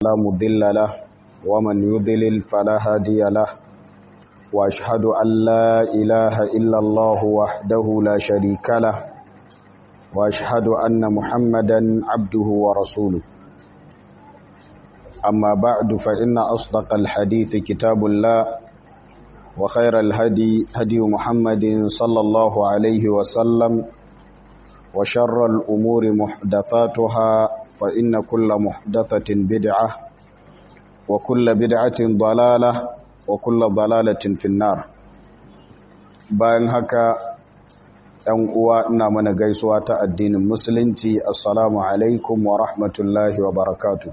فلا مضل له ومن يضلل فلا هادي له وأشهد أن لا إله إلا الله وحده لا شريك له وأشهد أن محمدا عبده ورسوله أما بعد فإن أصدق الحديث كتاب الله وخير الهدي هدي محمد صلى الله عليه وسلم وشر الأمور محدثاتها فإن كل محدثة بدعة وكل بدعة ضلالة وكل ضلالة في النار. bayan haka ɗan uwa ina mana gaisuwa ta addinin musulunci, assalamu alaikum wa rahmatullahi wa barakatuh.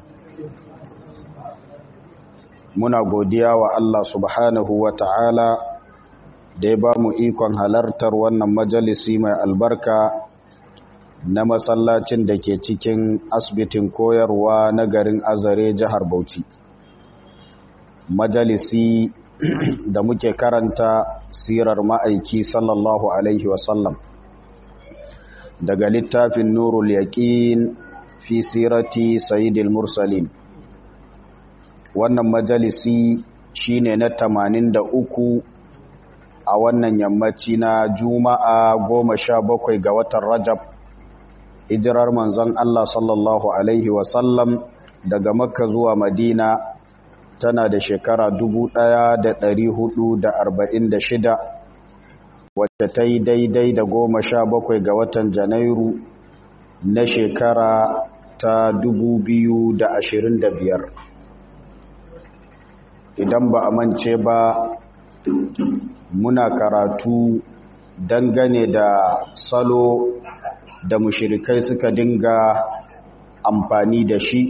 Muna godiya wa Allah subhanahu wa ta'ala da ya ba mu ikon halartar wannan majalisi mai albarka na masallacin da ke cikin asibitin koyarwa na garin Azare, jihar Bauchi. Majalisi da muke karanta sirar ma'aiki sallallahu alaihi wasallam daga littafin Nurul Yaqin fi sirati Sayyidil Mursalin. Wannan majalisi shine na 83 a wannan yammaci na Juma'a 17 ga watan Rajab, hijirar manzon Allah sallallahu alaihi wasallam daga Makka zuwa Madina tana da shekara 1446, wacce ta yi daidai da 17 ga watan Janairu na shekara ta 2025. Idan ba a mance ba, muna karatu dangane da salo da mushirikai suka dinga amfani da shi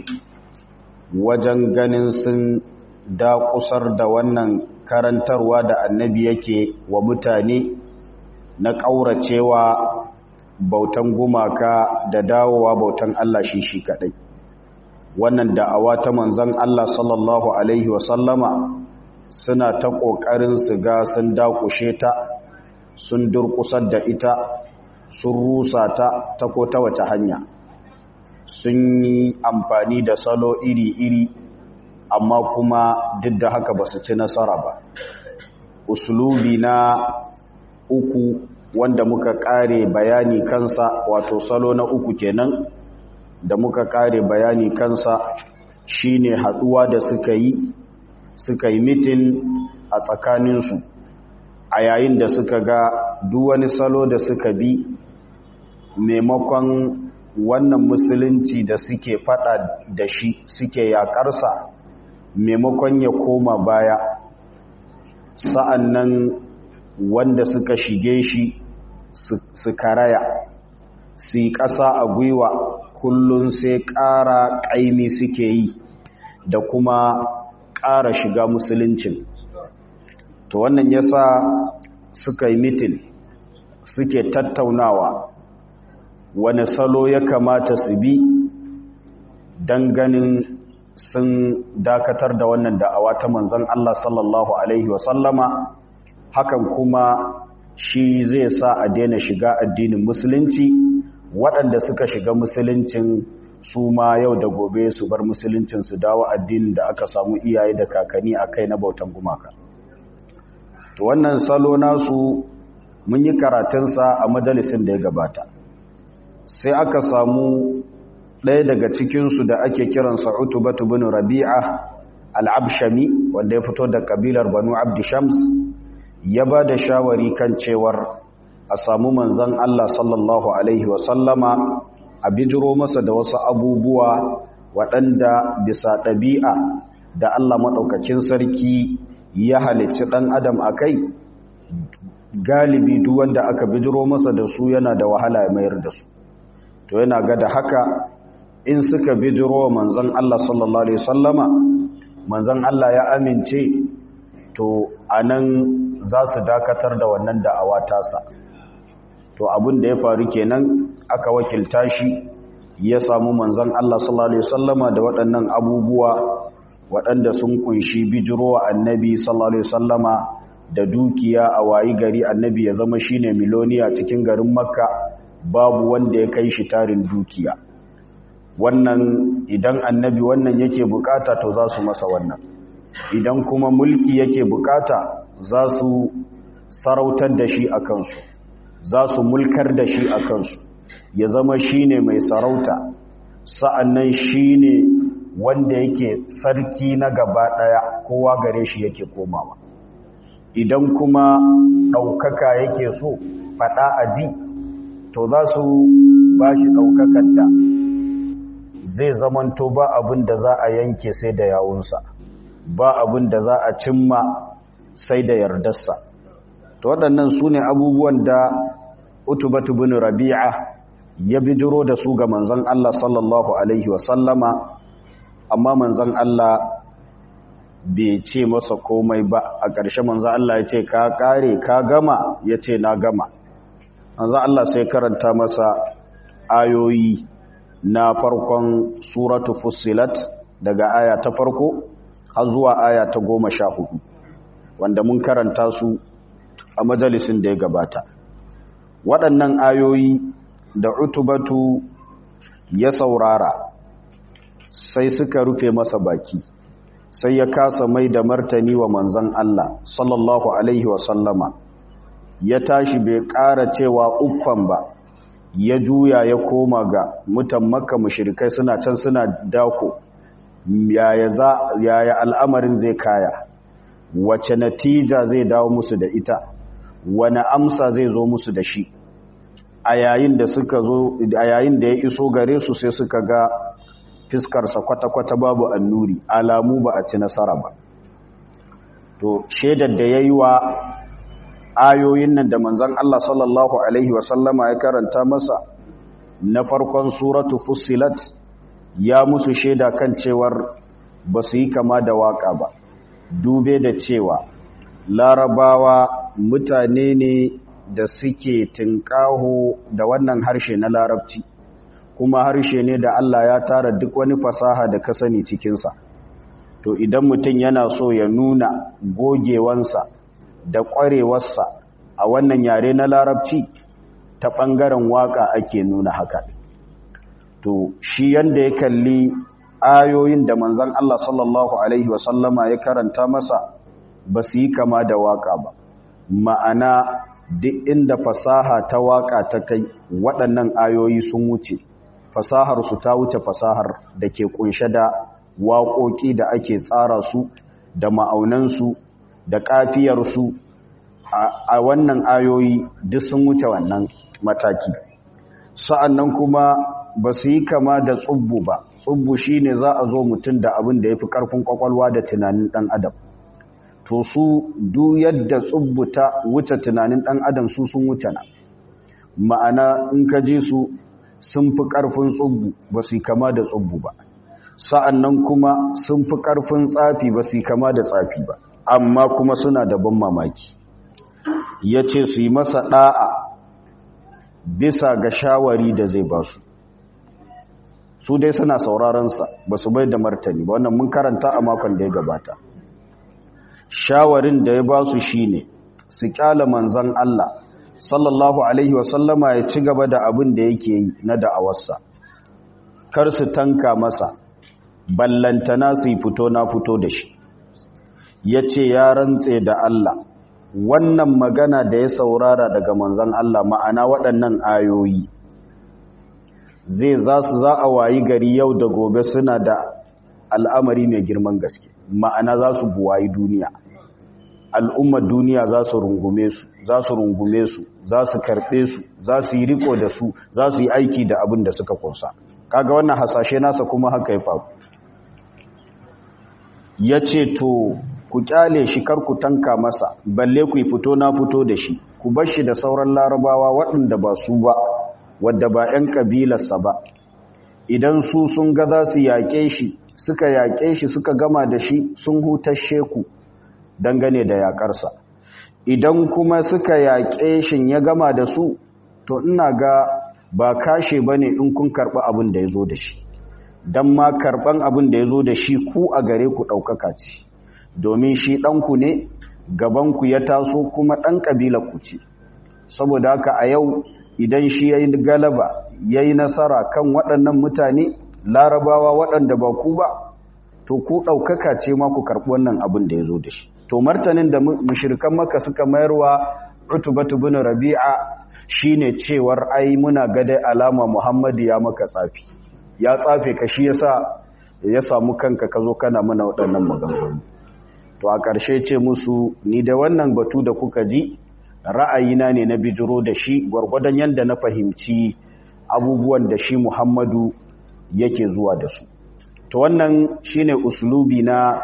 wajen ganin sun dakusar da wannan karantarwa da annabi yake wa mutane na ƙauracewa bautan gumaka da dawowa bautan Allah shi kaɗai. Wannan da'awa ta manzon Allah sallallahu alaihi wasallama suna ta ƙoƙarin su ga sun dakushe ta, sun durƙusar da ita, sun rusa ta ko ta wace hanya. Sun yi amfani da salo iri-iri, amma kuma duk da haka ba su ci nasara ba. Uslubi na uku wanda muka ƙare bayani kansa, wato salo na uku kenan da muka ƙare bayani kansa, shine haɗuwa da suka yi mitin a tsakaninsu a yayin da suka ga duk wani salo da suka bi maimakon wannan musulunci da suke fada da shi suke yakarsa maimakon ya koma baya, sa'annan wanda suka shige shi su karaya, su yi ƙasa a gwiwa, kullum sai ƙara ƙaimi suke yi da kuma ƙara shiga musuluncin. To wannan yasa suka yi mitin, suke tattaunawa wani salo ya kamata su bi don ganin sun dakatar da wannan da'awa ta manzon Allah sallallahu alaihi wasallama. Hakan kuma shi zai sa a daina shiga addinin musulunci, waɗanda suka shiga musuluncin su ma yau da gobe su bar musuluncin su dawo addinin da aka samu iyaye da kakanni a kai na bautan gumaka. To wannan salo nasu mun yi karatunsa a majalisin da ya gabata. Sai aka samu ɗaya daga cikinsu da ake kiransa Utubatu bin Rabi'a al-Abshami, wanda ya fito da kabilar Banu Abdi Shams, ya ba da shawari kan cewar a samu manzon Allah sallallahu alaihi wasallama a bijiro masa da wasu abubuwa waɗanda bisa ɗabi'a da Allah maɗaukakin sarki ya halicci ɗan adam a kai, galibi duk wanda aka bijiro masa da su yana da wahala ya mayar da su. To yana ga da haka in suka bijiro manzon Allah sallallahu alaihi wasallama, manzon Allah ya amince, to anan za su dakatar da wannan da'awa tasa. To abin da ya faru kenan, aka wakilta shi ya samu manzon Allah sallallahu alaihi wasallama da waɗannan abubuwa waɗanda sun kunshi bijirowa annabi sallallahu alaihi wasallama da dukiya a wayi gari annabi ya zama shine miloniya cikin garin Makka, babu wanda ya kai shi tarin dukiya. Wannan idan annabi wannan yake bukata to za su masa wannan, idan kuma mulki yake bukata za su sarautar da shi a kansu, za su mulkar da shi a kansu, ya zama shi ne mai sarauta, sa'annan shi ne wanda yake sarki na gaba ɗaya, kowa gare shi yake komawa. Idan kuma ɗaukaka yake so faɗa a ji, to za su ba shi ɗaukakan da zai zamanto ba abin da za a yanke sai da yawunsa, ba abin da za a cimma sai da yardarsa. To waɗannan su ne abubuwan da Utubatu bin Rabi'a ya bijiro da su ga manzon Allah sallallahu alaihi wasallama, amma manzon Allah bai ce masa komai ba. A ƙarshe manzon Allah ya ce ka ƙare ka gama, ya ce na gama. Manzon Allah sai karanta masa ayoyi na farkon suratu Fussilat daga aya ta farko har zuwa aya ta 14, wanda mun karanta su a majalisin da ya gabata. Waɗannan ayoyi da Utubatu ya saurara sai suka rufe masa baki, sai ya kasa mai da martani wa manzon Allah sallallahu alaihi wasallama. Ya tashi bai ƙara cewa uffan ba, ya juya ya koma ga mutan Makka mushrikai suna can suna dako, yaya al'amarin zai kaya, wace natija zai dawo musu da ita, wani amsa zai zo musu da shi. A yayin da ya iso gare su sai suka ga fiskarsa kwata-kwata babu annuri, alamu ba a ci nasara ba. To shaidar da ya yi wa ayoyin nan da manzon Allah sallallahu alaihi wasallama ya karanta masa na farkon suratu Fussilat, ya musu shaida kan cewar ba su yi kama da waka ba, dube da cewa larabawa mutane ne da suke tinkaho da wannan harshe na larabci, kuma harshe ne da Allah ya tara duk wani fasaha da ka sani cikinsa. To idan mutum yana so ya nuna gogewansa da ƙwarewarsa a wannan yare na larabci, ta ɓangaren waƙa ake nuna haka. To shi yanda ya kalli ayoyin da manzon Allah sallallahu alaihi wasallama ya karanta masa, ba su yi kama da waƙa ba. Ma'ana duk inda fasaha ta waƙa ta kai, waɗannan ayoyi sun wuce. Fasaharsu ta wuce fasahar da ke ƙunshe da waƙoƙi da ake tsara su, da ma'aunansu, da ƙafiyarsu. A wannan ayoyi duk sun wuce wannan mataki. Sa'annan kuma ba su yi kama da tsubbu ba. Tsubbu shi ne za a zo mutum da abin da ya fi ƙarfin ƙwaƙwalwa da tunanin ɗan adam. To su duk yadda tsubbu ta wuce tunanin ɗan adam, su sun wuce na. Ma'ana in ka ji su sun fi ƙarfin tsubbu, ba su yi kama da tsubbu ba. Sa'annan kuma sun fi ƙarfin tsafi, ba su yi kama da tsafi ba, amma kuma suna da ban mamaki. Ya ce su yi masa ɗa'a bisa ga shawari da zai ba su dai suna saurarensa, ba su bai da martani ba. Wannan mun karanta a makon da ya gabata. Shawarin da ya ba su shi ne su ƙyala manzan Allah sallallahu alaihi wasallama ya ci gaba da abin da yake yi na da'awarsa, kar su tanka masa, ballantana su yi fito na fito da shi. Ya ce ya rantse da Allah, wannan magana da ya saurara daga manzan Allah, ma'ana waɗannan ayoyi, za a wayi gari yau da gobe suna da al'amari mai girman gaske, ma'ana za su buwayi duniya. Al'ummar duniya za su rungume su, za su karɓe su, za su yi riko da su, za su yi aiki da abin da suka kunsa. Kaga wannan hasashe nasa kuma haka ya faru. Ya ce to ku kyale shi, kar ku tanka masa, balle ku yi fito na fito da shi, ku bar shi da sauran larabawa waɗanda ba su ba, wadda ba 'yan ƙabilarsa ba. Idan su sun ga za su yaƙe shi, suka yaƙe shi suka gama da shi, sun hutashe ku dangane da yaƙarsa. Idan kuma suka yaƙe shi ya gama da su, to ina ga ba kashe ba ne in kun karɓi abin da ya zo da shi. Don ma karɓan abin da ya zo da shi ku a gare ku ɗaukaka ce, domin shi ɗanku ne, gabanku ya taso kuma ɗan ƙabilarku ce. Saboda haka a yau idan shi ya yi galaba, ya yi nasara kan waɗannan mutane, larabawa waɗanda ba ku ba to ku ɗaukaka ce ma ku karɓi wannan abin da ya zo da shi. To martanin da mushrikan Makka suka mayarwa Utbatu bin Rabi'a shine cewar ai muna ga dai alama Muhammadu ya maka tsafi, ya tsafe ka shi yasa ya samu kanka ka zo kana mana waɗannan maganganu. To a ƙarshe ce musu ni da wannan batu da kuka ji ra'ayina ne na bijiro da shi gwargwadon yadda na fahimci abubuwan da shi Muhammadu yake zuwa da su. To wannan shine uslubi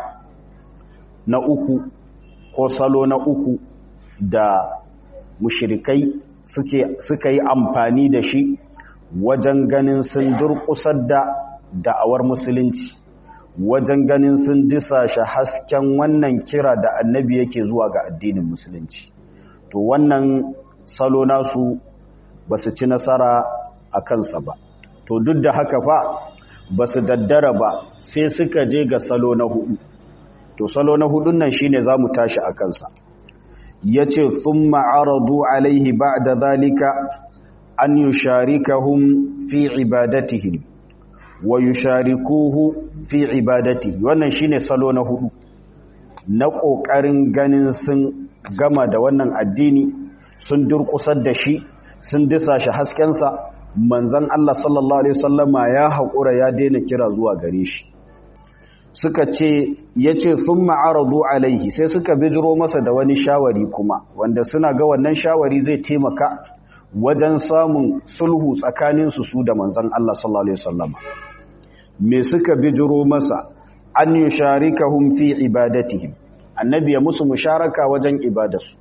na uku ko salo na uku da mushrikai suka yi amfani da shi wajen ganin sun durƙusar da da'awar musulunci, wajen ganin sun disashe hasken wannan kira da annabi yake zuwa ga addinin musulunci. To wannan salo nasu ba su ci nasara a kansa ba. To duk da haka fa ba su daddara ba sai suka je ga salo na hudu. To salo na hudun nan shine za mu tashi a kansa. Ya ce thumma aradu alaihi ba'da zalika an yusharikahum fi ibadatihim wa yusharikuhu fi ibadatihi. Wannan shine salo na hudu na kokarin ganin sun gama da wannan addini, sun durkusar da shi, sun disa shi haskensa. Manzon Allah sallallahu alaihi wasallama ya haƙura ya daina kira zuwa gare shi. Suka ce yace thumma aradu alaihi, sai suka bijiro masa da wani shawari kuma wanda suna ga wannan shawari zai taimaka wajen samun sulhu tsakanin su da manzon Allah sallallahu alaihi wasallama. Me suka bijiro masa? An yusharikahum fi ibadatihim, annabi ya musu musharaka wajen ibadarsu.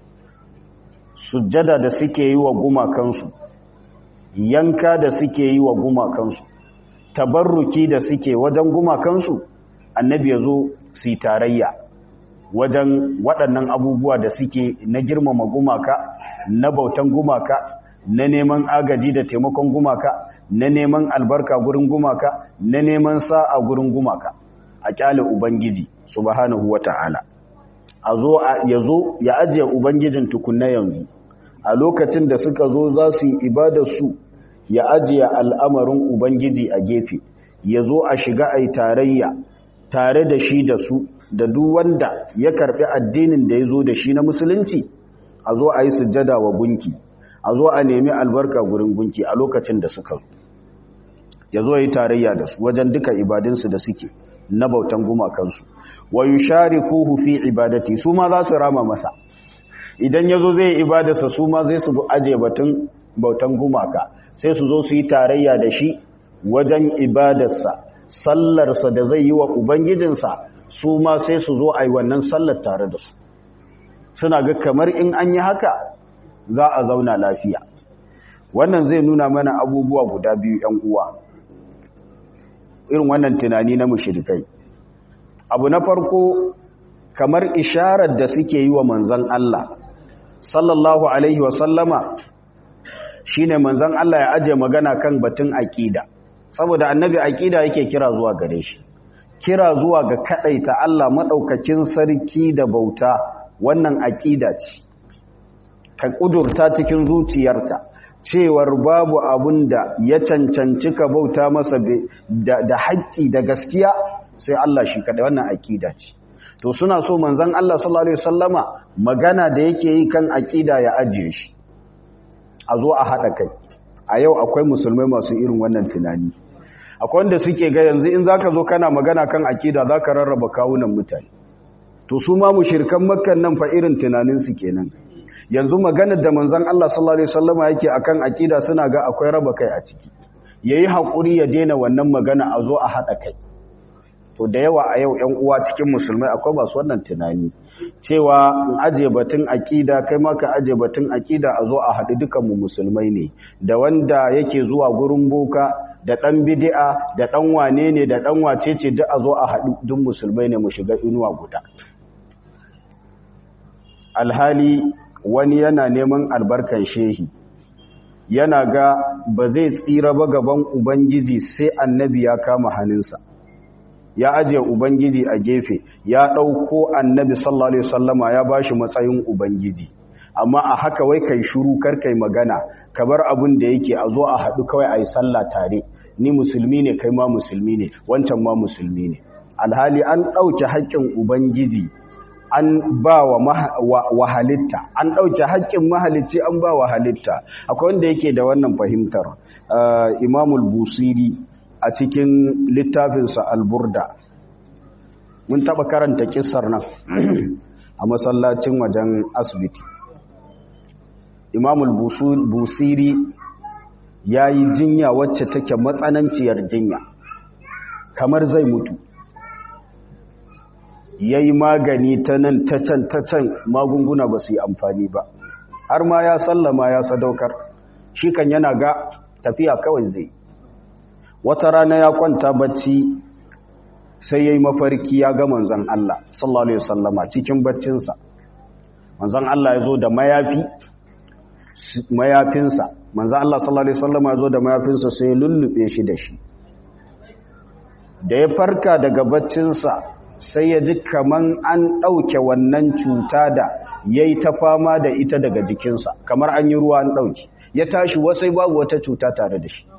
Sujjada da suke yi wa gumakansu, yanka da suke yi wa gumakansu, tabarruki da suke wajen gumakansu, annabi ya zo su yi tarayya wajen waɗannan abubuwa da suke na girmama gumaka, na bautan gumaka, na neman agaji da taimakon gumaka, na neman albarka gurin gumaka, na neman sa'a gurin gumaka, a kyale Ubangiji subhanahu wata'ala. Ya ajiye Ubangijin tukunna yanzu, a lokacin da suka zo za su yi ibadarsu ya ajiye al'amarin Ubangiji a gefe, ya zo a shiga a yi tarayya tare da shi da su da duk wanda ya karɓi addinin da ya zo da shi na musulunci, a zo a yi sujjada wa gunki, a zo a nemi albarka gurin gunki a lokacin da suka zo. Ya zo yi tarayya da su wajen duka ibadunsu da suke na bautan gumakansu. Wa yusharikuhu fi ibadati, su ma za su rama masa. Idan ya zo zai yi ibadarsa su ma zai su aje batun bautan gumaka, sai su zo su yi tarayya da shi wajen ibadarsa, sallarsa da zai yi wa Ubangijinsa, su ma sai su zo a yi wannan sallar tare da su. Suna ga kamar in an yi haka za a zauna lafiya. Wannan zai nuna mana abubuwa guda biyu ‘yan uwa, irin wannan tunani na mushrikai. Abu na farko, kamar isharar da suke yi wa manzon Allah sallallahu alaihi wasallama shine manzon Allah ya aje magana kan batun aqida, saboda annabi aqida yake kira zuwa gare shi, kira zuwa ga kadaita Allah madaukakin sarki da bauta. Wannan aqida ce, ka kudurta cikin zuciyarka cewar babu abun da ya cancanci ka bauta masa da haƙƙi da gaskiya sai Allah shi kadai. Wannan aqida ce. To suna so manzon Allah sallallahu alaihi wasallama magana da yake yi kan aqida ya ajiye shi, a zo a hada kai. A yau akwai musulmai masu irin wannan tunani. Akwai wanda suke ga yanzu in zaka zo kana magana kan aqida zaka rarraba kawunan mutane. To su ma mushrikan Makka nan fa irin tunanin su kenan. Yanzu maganar da manzon Allah sallallahu alaihi wasallama yake akan aqida suna ga akwai raba kai a ciki. Yayi hakuri ya daina wannan magana, a zo a hada kai. To da yawa a yau ƴan uwa cikin musulmai akwai masu wannan tunani cewa in aje batun aqida kai ma ka aje batun aqida, a zo a haɗu dukan mu musulmai ne, da wanda yake zuwa gurin boka, da dan bid'a, da dan wane ne, da dan wacece, duk a zo a haɗu duk musulmai ne, mu shiga inuwa guda. Alhali wani yana neman albarkan shehi, yana ga ba zai tsira ba gaban Ubangiji sai annabi ya kama hannunsa, ya ajiye Ubangiji a gefe, ya ɗauko annabi sallallahu alaihi wasallama ya bashi matsayin Ubangiji. Amma a haka wai kai shiru kar kai magana, ka bar abin da yake, a zo a haɗu kawai a yi sallah tare, ni musulmi ne kai ma musulmi ne wancan ma musulmi ne. Alhali an ɗauke haƙƙin ubangiji an ba wa halitta, an ɗauke haƙƙin mahalicci an ba wa halitta. Akwai wanda yake da wannan fahimtar, Imamul Busiri a cikin littafinsa Al-Burda. Mun taɓa karanta kissar nan a masallacin wajen asibiti. Imamul Busiri ya yi jinya wacce take matsananciyar jinya, kamar zai mutu. Ya yi magani ta nan ta can magunguna ba su yi amfani ba, har ma ya sallama ya sadaukar, shi kan yana ga tafiya kawai zai. Wata rana ya kwanta bacci sai ya yi mafarki ya ga manzan Allah sallallahu Alaihi wasallama cikin baccinsa. Manzan Allah ya zo da mayafinsa, manzan Allah sallallahu Alaihi wasallama ya zo da mayafinsa sai ya lullube shi da shi. Da ya farka daga baccinsa sai ya ji kaman an ɗauke wannan cuta da ya yi ta fama da ita daga jikinsa, kamar an yi ruwa an ɗauke. Ya tashi wasai babu wata cuta tare da shi.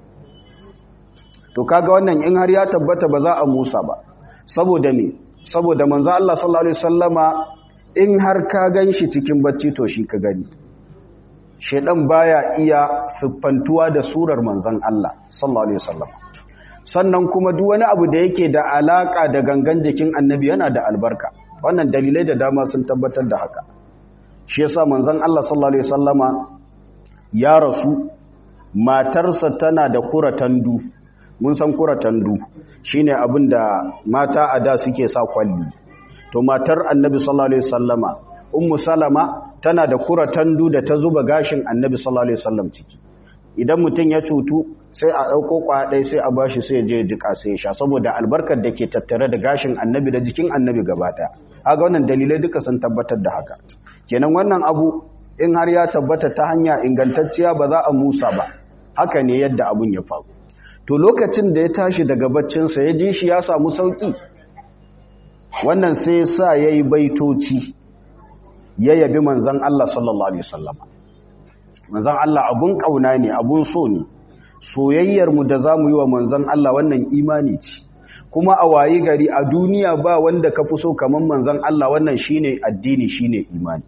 To kaga wannan in har ya tabbata ba za a musa ba, saboda me? Saboda manzo Allah sallallahu Alaihi wasallama in har ka gan shi cikin bacci to shi ka gani. Shedan baya iya siffantuwa da surar manzon Allah sallallahu Alaihi wasallama. Sannan kuma duk wani abu da yake da alaka da gangan jikin annabi yana da albarka. Wannan dalilai da dama sun tabbatar da haka. Shi yasa manzon Allah sallallahu Alaihi wasallama ya rasu, matarsa tana da kuratandu. Mun san kuratandu shine abin da mata a da suke sa kwalli. To matar annabi sallallahu Alaihi wasallama Ummu Salama tana da kuratandu da ta zuba gashin annabi sallallahu Alaihi wasallam ciki. Idan mutum ya cutu sai a ɗauko kwaɗai sai a bashi sai je jika sai sha, saboda albarkar da ke tattare da gashin annabi da jikin annabi gaba ɗaya. Haga wannan dalilai duka sun tabbatar da haka. Kenan wannan abu in har ya tabbata ta hanya ingantacciya ba za a musa ba. Haka ne yadda abun ya faru. To lokacin da ya tashi daga baccinsa ya ji shi ya samu sauƙi, wannan sai sa ya yi baitoci ya yabi manzan Allah sallallahu Alaihi wasallam. Manzan Allah abun ƙauna ne, abun so ne. Soyayyarmu da za mu yi wa manzan Allah wannan imani ce, kuma a wayi gari a duniya ba wanda ka fi so kamar manzan Allah, wannan shi ne addini, shi ne imani.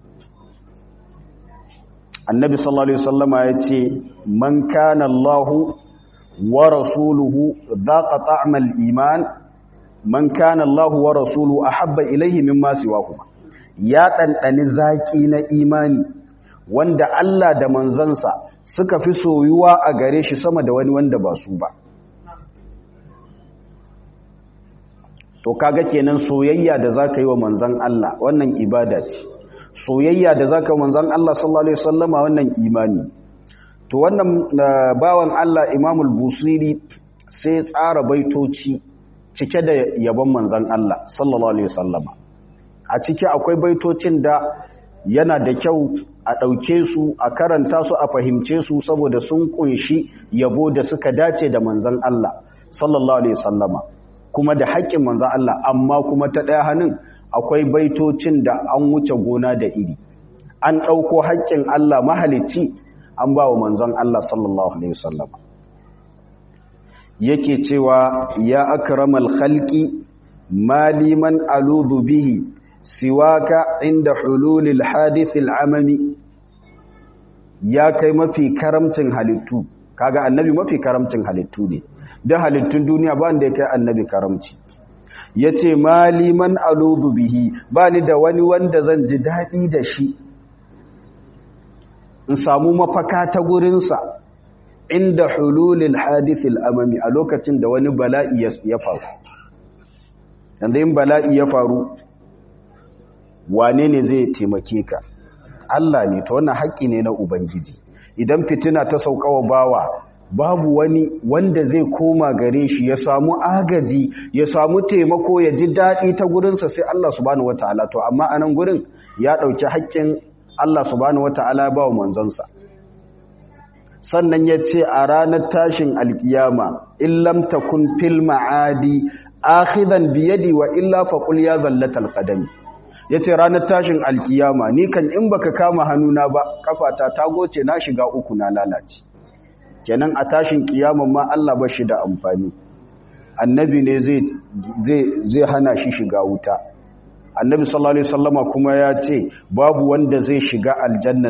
Annabi sallallahu Alaihi wasallama ya ce, man kana Allahu wa rasuluhu dhaqa ta'mal iman, man kana Allahu wa rasuluhu ahabba ilayhi mimma siwahuma. Ya ɗanɗani zaki na imani wanda Allah da manzansa suka fi soyuwa a gare shi sama da wani wanda ba su ba. To kaga kenan soyayya da zaka yi wa manzan Allah wannan ibada ce, soyayya da zaka yi wa manzan Allah sallallahu Alaihi wasallama wannan imani. To wannan bawan Allah Imamul Busiri sai tsara baitoci cike da yabon manzan Allah sallallahu Alaihi wasallama. A ciki akwai baitocin da yana da kyau a ɗauke su, a karanta su, a fahimce su, saboda sun kunshi yabo da suka dace da manzan Allah sallallahu Alaihi wasallama, kuma da haƙƙin manzan Allah. Amma kuma ta ɗaya hannun akwai baitocin da an wuce gona da iri, an ɗauko haƙƙin Allah mahalicci an ba wa manzon Allah sallallahu Alaihi wasallam. Yake cewa ya akramal khalqi mali man aludhu bihi siwaka inda hululil hadithil amami. Ya kai mafi karamcin halittu, kaga annabi mafi karamcin halittu ne, da halittun duniya ba wanda ya kai annabi karamci. Yace mali man aludhu bihi, ba ni da wani wanda zan ji daɗi da shi, in samu mafaka ta gurinsa inda hululil hadithil amami, a lokacin da wani bala'i ya faru. Yanda yin bala'i ya faru, wane ne zai taimake ka? Allah ne. Ta wannan haƙƙi ne na Ubangiji. Idan fitina ta saukawa bawa, babu wani wanda zai koma gare shi ya samu agaji, ya samu taimako, ya ji daɗi ta gurinsa sai Allah subhanahu wataala. To amma a nan gurin ya ɗauki haƙƙin Allah subhanahu wata'ala ba wa manzansa. Sannan ya ce a ranar tashin alkiyama, illam takun fil ma'adi akhidan biyadi wa illa faqul ya zallatal qadami. Yace ranar tashin alkiyama ni kan in baka kama hannuna ba, kafata ta goce, na shiga uku, na lalace. kenan a tashin kiyama ma Allah ba shi da amfani. Annabi ne zai hana shi shiga wuta. Annabi sallallahu alaihi wasallama kuma ya ce babu wanda zai shiga aljanna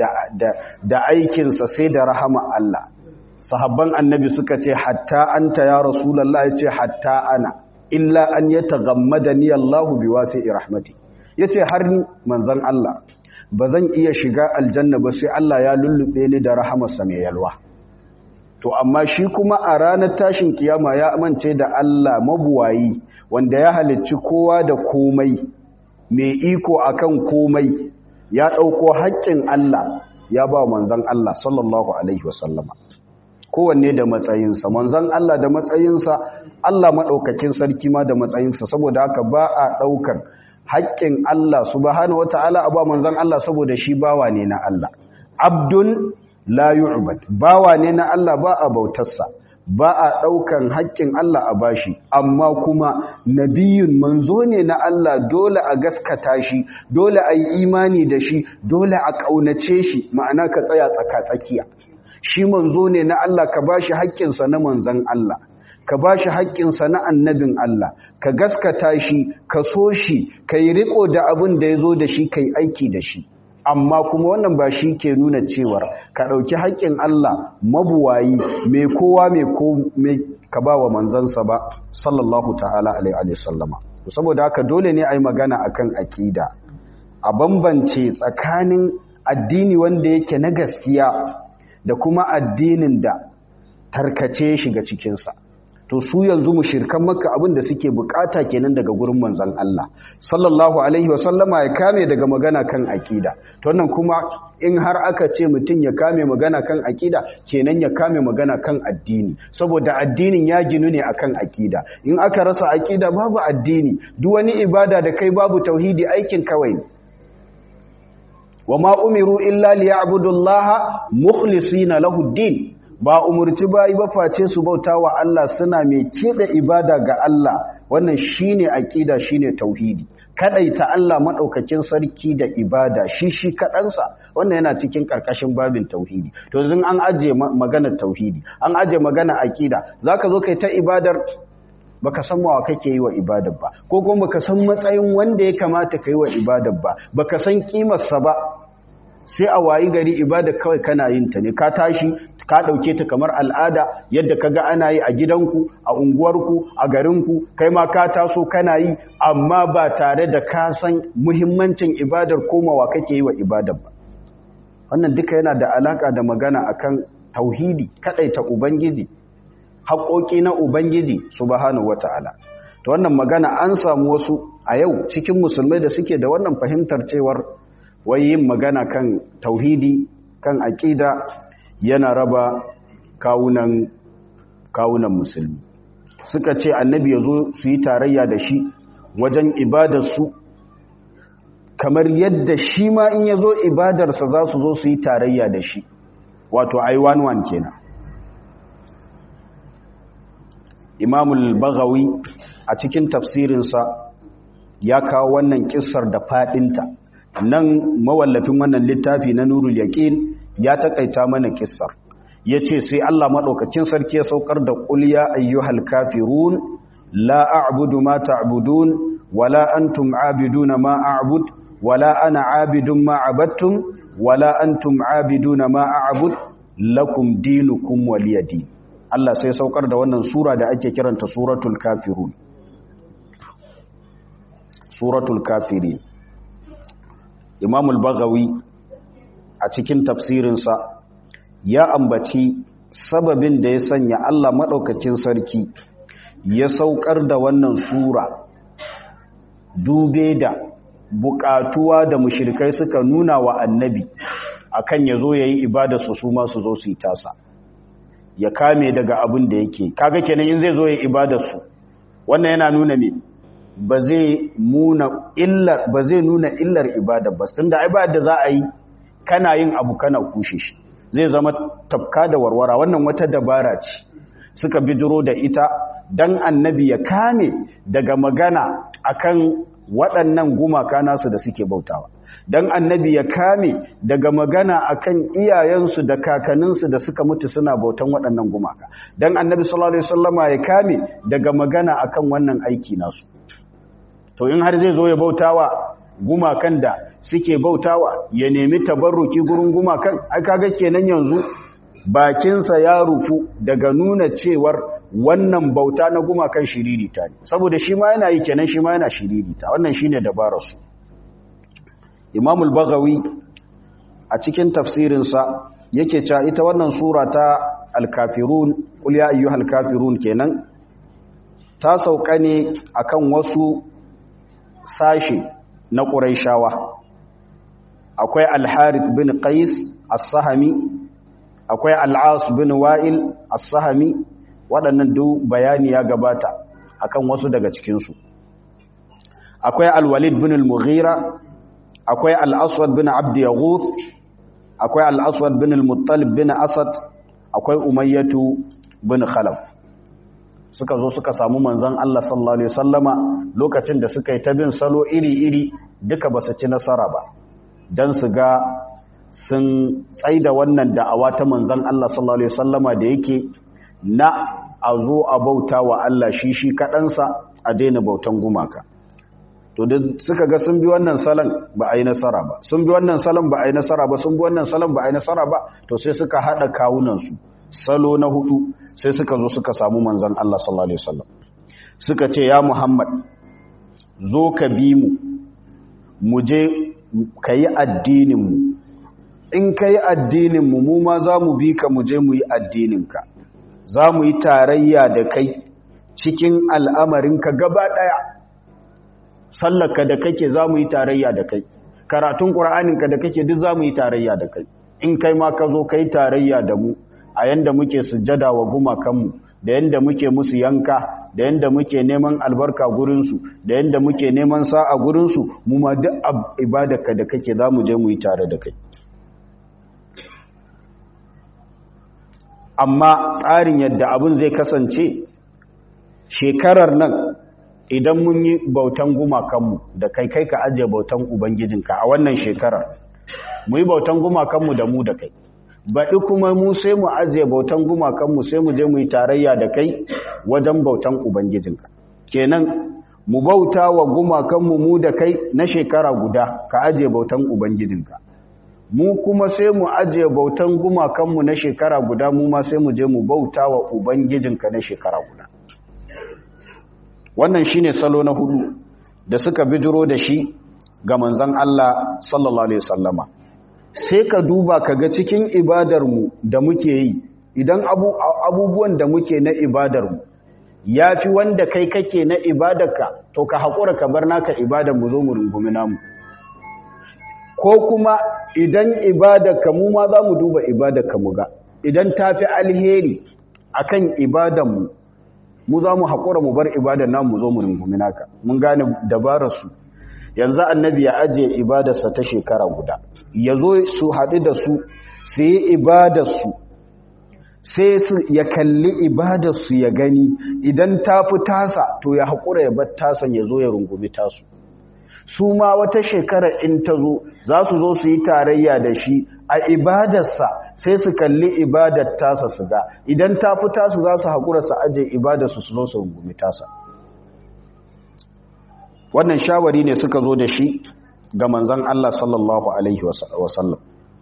da aikinsa sai da rahama Allah. Sahabban annabi suka ce hatta anta ya rasulullah, ya ce hatta ana illa an yataghammadani Allahu biwasi'i rahmati. Yace har ni manzon Allah bazan iya shiga aljanna ba sai Allah ya lullube ni da rahamarsa mai yalwa. To amma shi kuma a ranar tashin kiyama ya amince da Allah mabuwayi wanda ya halicci kowa da komai, mai iko akan komai, ya ɗauko haƙƙin Allah ya ba manzon Allah sallallahu alaihi wasallama. Kowanne da matsayinsa, manzon Allah da matsayinsa, Allah maɗaukakin sarki ma da matsayinsa, saboda haka ba a ɗaukar haƙƙin Allah subhanahu wataala a ba manzon Allah saboda shi bawa ne na Allah. Abdun la yu'bad, bawa ne na Allah, ba a bautarsa, ba a ɗaukan haƙƙin Allah a bashi, amma kuma nabiyun manzo ne na Allah, dole a gaskata shi, dole a yi imani da shi, dole a ƙaunace shi, ma'ana ka tsaya tsaka-tsakiya. Shi manzo ne na Allah, ka bashi haƙƙinsa na manzon Allah, ka bashi haƙƙinsa na annabin Allah, ka gaskata shi, ka so shi, ka yi riƙo da abin da ya zo da shi, ka yi aiki da shi. Amma kuma wannan ba shi ke nuna cewar ka ɗauki haƙƙin Allah mabuwayi mai kowa mai ka ba wa manzansa ba sallallahu ta'ala alaihi wasallama. Saboda haka dole ne a yi magana akan aƙida, a bambance tsakanin addini wanda yake na gaskiya da kuma addinin da tarkace shiga cikinsa. To su yanzu mushrikan Makka abin da suke bukata kenan daga gurin manzon Allah sallallahu alaihi wasallama ya kame daga magana kan akida. To wannan kuma in har aka ce mutum ya kame magana kan akida, kenan ya kame magana kan addini, saboda addinin ya ginu ne akan akida. In aka rasa akida babu addini, duk wani ibada da kai babu tauhidi aikin kawai ne. Wama umiru illa liya'budullaha mukhlisina lahu ad-din. Ba umurci bayi ba face su bauta wa Allah suna mai keɓe ibada ga Allah. Wannan shine aqida, shine tauhidi, kadaita Allah madaukakin sarki da ibada shi kadansa. Wannan yana cikin karkashin babin tauhidi. To yanzu an aje maganar tauhidi, an aje magana aqida, zaka zo kai ta ibadar baka san wa kake yi wa ibadar ba, ko kuma baka san matsayin wanda ya kamata kai wa ibadar ba, baka san kimar sa ba. Sai a wayi gari ibada kawai kana yin ta ne, ka tashi ka dauke ta kamar al'ada, yadda kaga ana yi a gidanku, a unguwarku, a garinku, kai ma ka taso kana yi, amma ba tare da ka san muhimmancin ibadar komawa kake yi wa ibadar ba. Wannan duka yana da alaka da magana akan tauhidi, kadaita ubangiji, haƙoƙi na ubangiji subhanahu wataala. To wannan magana an samu wasu a yau cikin musulmai da suke da wannan fahimtar cewar wai yin magana kan tauhidi, kan aƙida yana raba kawunan musulmi. Suka ce annabi ya zo su yi tarayya da shi wajen ibadarsu, kamar yadda shi ma in ya zo ibadarsa za su zo su yi tarayya da shi, wato ai 1-1 kenan. Imamul Baghawi a cikin tafsirinsa ya kawo wannan kissar da faɗinta. Nan mawallafin wannan littafi na Nurul Yaqin ya takaita mana kissar, yace sai Allah madaukakin sarki ya saukar da qul ya ayyuhal kafirun la a'budu ma ta'budun wala antum a'biduna ma a'bud wala ana a'bidun ma abattum wala antum a'biduna ma a'bud lakum dinukum waliyadin. Allah sai saukar da wannan sura da ake kiranta suratul kafirun, suratul kafirin. Imamul Baghawi a cikin tafsirinsa ya ambaci sababin da ya sanya Allah maɗaukacin sarki ya saukar da wannan sura, dube da buƙatuwa da mushrikai suka nuna wa annabi akan ya zo ya yi ibadarsu su ma su zo su yi tasa, ya kame daga abin da yake. Kaga kenan in zai zo ya ibadarsu, wannan yana nuna me ba zai nuna illar ibada ba, tunda ai ba da za a yi kana yin abu kana kushe shi, zai zama tafka da warwara. Wannan wata dabara ce suka bijiro da ita dan annabi ya kame daga magana akan waɗannan gumaka nasu da suke bautawa, don annabi ya kame daga magana akan iyayensu da kakanninsu da suka mutu suna bautan waɗannan gumaka, don annabi sallallahu alaihi wasallama ya kame daga magana akan wannan aiki nasu. To in har zai zo ya bautawa gumakan da suke bautawa, ya nemi tabarruki gurin gumakan, ai kaga kenan yanzu bakinsa ya rufu daga nuna cewar wannan bauta na gumakan shiririta ne, saboda shi ma yana yi kenan, shi ma yana shiririta. Wannan shine dabararsu. Imam al-Baghawi a cikin tafsirinsa yake cewa ita wannan sura ta al-kafirun, qul ya ayyuhal kafirun kenan, ta sauka ne akan wasu sashe na Qurayshawa. Akwai al-Harith bin Qais as-Sahmi, akwai al-As bin Wa'il as-Sahmi, waɗannan duk bayani ya gabata akan wasu daga cikinsu. Akwai al-Walid bin al-Mughira, akwai al-Aswad bin Abd Yaghuth, akwai al-Aswad bin al-Muttalib bin Asad, akwai Umayyatu bin Khalaf. Suka zo suka samu manzon Allah sallallahu alaihi wasallama lokacin da suka yi ta bin salo iri-iri, duka ba su ci nasara ba, dan su ga sun tsaida wannan da'awa ta manzon Allah sallallahu alaihi wasallama da yake na a zo a bauta wa Allah shi kaɗansa, a daina bautan gumaka. To da suka ga sun bi wannan salon ba a yi nasara ba, sun bi wannan salon ba a yi nasara ba, sun bi wannan salon ba a yi nasara ba, to sai suka haɗa kawunansu. Salo na hudu sai suka zo suka samu manzon Allah sallallahu alaihi wasallam, suka ce ya Muhammad, zo ka bi mu je ka yi addininmu, in ka yi addininmu mu ma za mu bi ka mu je mu yi addininka, za mu yi tarayya da kai cikin al'amarinka gaba ɗaya. Sallarka da kake za mu yi tarayya da kai, karatun ƙura'aninka da kake duk za mu yi tarayya da kai, in kai ma ka zo ka yi tarayya da mu a yanda muke sujjada wa gumakanmu, da yanda muke musu yanka, da yanda muke neman albarka gurinsu, da yanda muke neman sa'a gurinsu, mu ma duk ibadarka da kake za mu je mu yi tare da kai. Amma tsarin yadda abin zai kasance, shekarar nan idan mun yi bautan gumakanmu da kai ka ajiye bautan ubangijinka a wannan shekarar, mu yi bautan gumakanmu da mu da kai, baɗi kuma mu sai mu ajiye bautan gumakanmu sai mu je mu yi tarayya da kai wajen bautan ubangijinka. Kenan mu bauta wa gumakanmu mu da kai na shekara guda, ka ajiye bautan ubangijinka, mu kuma sai mu ajiye bautan gumakanmu na shekara guda, mu ma sai mu je mu bauta wa ubangijinka na shekara guda. Wannan shine salo na hudu da suka bijiro da shi ga manzon Allah sallallahu alaihi wasallama. Sai ka duba ka ga cikin ibadarmu da muke yi, idan abubuwan da muke na ibadarmu ya fi wanda kai kake na ibadarka, to ka haƙura ka bar naka ibadar mu zo mu rungumi namu. Ko kuma idan ibadarka mu ma za mu duba ibadarka mu ga, idan ta fi alheri akan ibadarmu, mu za mu haƙura mu bar ibadar namu zo mu rungumi naka. Mun gane dabararsu. Yanzu annabi ya ajiye ibadarsa ta shekara guda, ya zo su haɗu da su yi ibadarsu, sai ya kalli ibadarsu ya gani, idan ta fi tasa to ya haƙura ya bar tasan ya zo ya rungumi tasu. Su ma wata shekara in ta zo za su zo su yi tarayya da shi a ibadarsa, sai su kalli ibadar tasa su ga, idan ta fi tasu za su haƙura su ajiye ibadarsu su zo su rungumi tasa. Wannan shawari ne suka zo da shi ga manzan Allah sallallahu alaihi wasallam.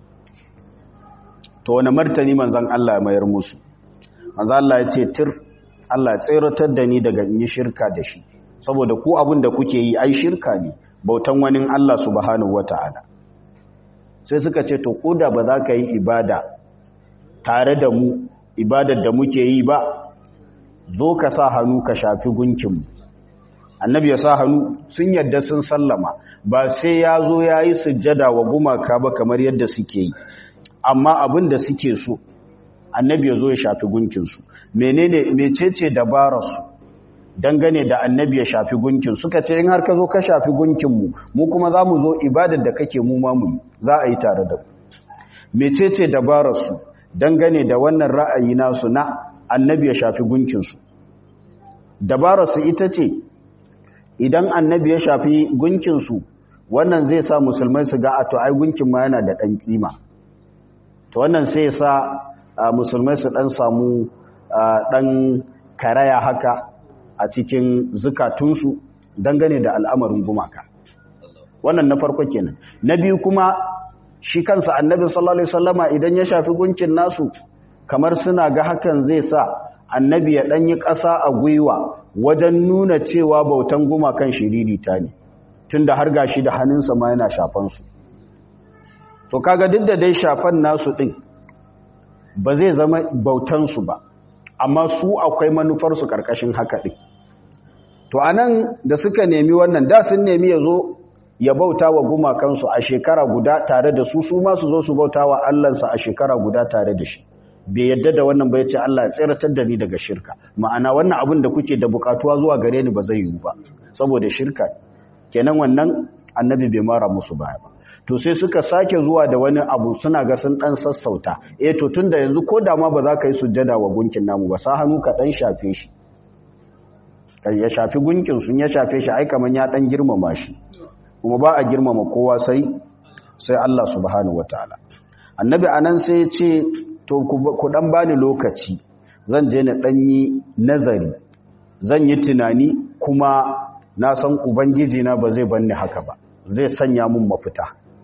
To wani martani manzan Allah ya mayar musu? Manzan Allah ya ce, tir, Allah ya tseratar da ni daga yi shirka da shi, saboda ku abin da kuke yi ai shirka ne, bautan wani Allah subhanahu wata'ala. Sai suka ce, to ko da ba za ka yi ibada tare da mu, ibadar da muke yi ba, zo ka sa hannu ka shafi gunkinmu. Annabi ya sa hannu, sun yadda sun sallama, ba sai ya zo ya yi sujjada wa gumaka ba kamar yadda suke yi, amma abin da suke so annabi ya zo ya shafi gunkinsu. Mecece dabararsu dangane da annabi ya shafi gunkin? Suka ce in har ka zo ka shafi gunkinmu, mu kuma za mu zo ibadar da kake mu ma mu za a yi tare da ku. Mecece dabararsu dangane da wannan ra'ayi nasu na annabi ya shafi gunkinsu? Dabararsu ita ce, idan annabi ya shafi gunkinsu wannan zai sa musulmai su ga to ai gunkin ma yana da ɗan kima, to wannan sai ya sa musulmai su ɗan samu ɗan karaya haka a cikin zukatunsu dangane da al'amarin gumaka. Wannan na farko kenan. Na biyu kuma shi kansa annabi sallallahu alaihi wasallama idan ya shafi gunkin nasu kamar suna ga hakan zai sa annabi ya ɗanyi ƙasa a gwiwa wajen nuna cewa bautan gumakan shiririta ne, tunda har gashi da hannunsa ma yana shafansu. To kaga duk da dai shafan nasu ɗin ba zai zama bautansu ba, amma su akwai manufarsu ƙarƙashin haka ɗin. To anan da suka nemi wannan, da sun nemi ya zo ya bauta wa gumakansu a shekara guda tare da su ma su zo su bauta wa Allahnsa a shekara guda tare da shi. Bai yadda da wannan bai ce Allah ya tsiratar da ni daga shirka, ma'ana wannan abin da kuke da bukatuwa zuwa gare ni ba zai yiwu ba saboda shirka. Kenan wannan annabi bai mara musu baya ba. To sai suka sake zuwa da wani abu suna ga sun dan sassauta, to tunda yanzu ko da ma ba za ka yi sujjada wa gunkin namu ba, sa hannu ka dan shafe shi, ya shafi gunkin sun ya shafe shi ai kaman ya dan girmama shi, kuma ba a girmama kowa sai Allah subhanahu wataala. Annabi anan sai ya ce to ku dan bani lokaci, zan je na dan yi nazari, zan yi tunani, kuma na san ubangiji na ba zai banni haka ba, zai sanya mun mafita.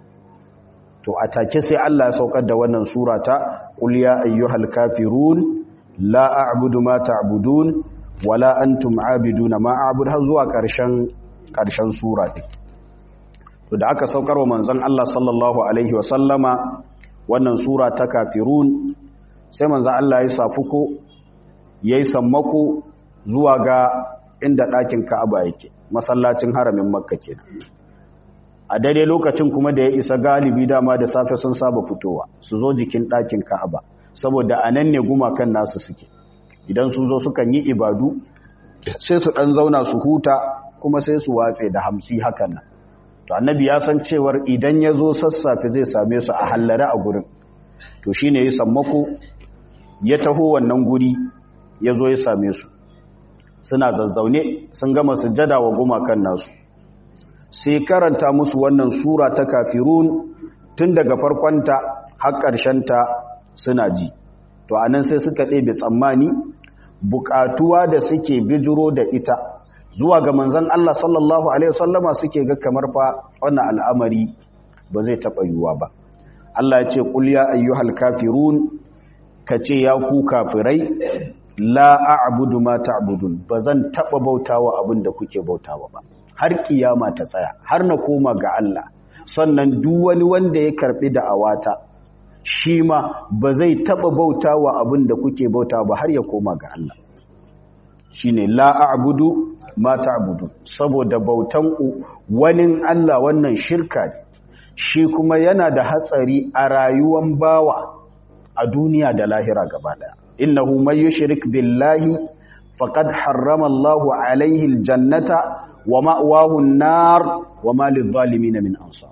To a take sai Allah ya saukar da wannan sura ta qul ya ayyuhal kafirun la a'budu ma ta'budun wala antum a'biduna ma a'budu, har zuwa karshen sura din. To da aka saukar wa manzon Allah sallallahu alaihi wasallama wannan sura ta kafirun, sai manzo Allah ya safuko yayi sammako zuwa ga inda ɗakin Ka'aba yake, masallacin haramin Makka kenan. A daidai lokacin kuma da ya isa, galibi dama da safe sun saba fitowa su zo jikin ɗakin Ka'aba, saboda anan ne gumakan nasu suke. Idan sun zo sukan yi ibadu sai su dan zauna su huta, kuma sai su watse da hamsi hakan nan. To annabi ya san cewar idan ya zo sassafe zai same su a hallare a gurin, to shine ya sammako ya taho wannan guri ya zo ya same su suna zazzaune sun gama sujjada wa gumakan nasu, sai karanta musu wannan sura ta kafirun tun daga farkonta har ƙarshenta suna ji. To anan sai suka ɗebe tsammani buƙatuwa da suke bijiro da ita zuwa ga manzon Allah sallallahu alaihi wasallama suke ga kamar fa wannan al'amari ba zai taɓa yiwuwa ba. Allah ya ce qul ya ayyuhal kafirun, kace ya ku kafirai, la a'budu ma ta'budun, bazan taɓa bautawa abin da kuke bautawa ba har kiyama ta tsaya, har na koma ga Allah. Sannan duk wani wanda ya karbi da'awata shi ma ba zai taɓa bautawa abin da kuke bautawa ba har ya koma ga Allah. Shine la a'budu ma ta'budu, saboda bautan wani Allah wannan shirka ne, shi kuma yana da hatsari a rayuwan bawa a duniya da lahira gaba daya. Innahu may yushrik billahi faqad harrama Allahu alayhi aljannata wa ma'wahu an-nar wa ma lidh-dhalimin min ansar.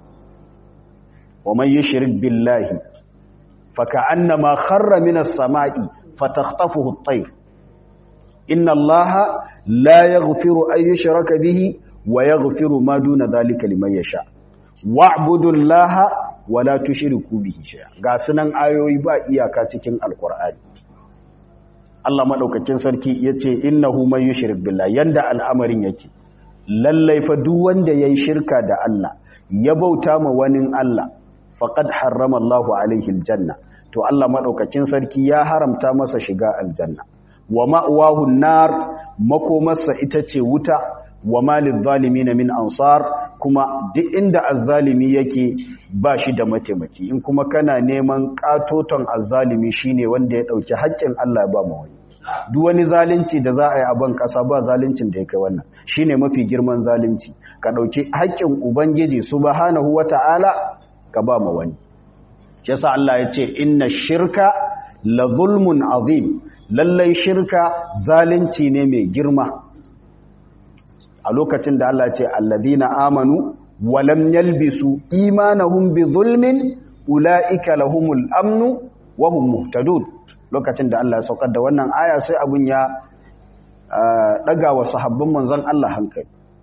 Wa may yushrik billahi faka'annama kharra min as-sama'i fatakhtafuhu at-tayr. Inna Allaha la yaghfiru an yushraka bihi wa yaghfiru ma duna dhalika liman yasha. Wa'budu Allaha wa la tushriku bihi shay'a. Ga sunan ayoyi ba iyaka cikin Alqur'ani. Allah madaukakin sarki yace innahu man yushrik billahi, yanda al'amarin yake lallai fa duk wanda yayi shirka da Allah ya bauta ma wani Allah faqad harrama Allahu alaihi aljanna, to Allah madaukakin sarki ya haramta masa shiga aljanna. Wa ma'wahu an-nar, makomarsa ita ce wuta. Wa malil zalimin min ansar, kuma duk inda azzalimi yake ba shi da mataimaki. In kuma kana neman katoton azzalimi shine wanda ya dauki haƙƙin Allah ya ba mu wani. Duk wani zalunci da za a yi a ban kasa ba zaluncin da ya kai wannan, shine mafi girman zalunci. Ka dauki haƙƙin ubangiji subhanahu wata'ala ka ba mu wani. Shi yasa Allah ya ce inna shirka la zulmun azim, lallai shirka zalunci ne mai girma. A lokacin da Allah ce alladhina amanu wa lam yalbisu imanahum bi zulmin ulaika lahumul amnu wa hum muhtadun, lokacin da Allah ya saukar da wannan aya sai abun ya daga wa sahabban manzon Allah hankali.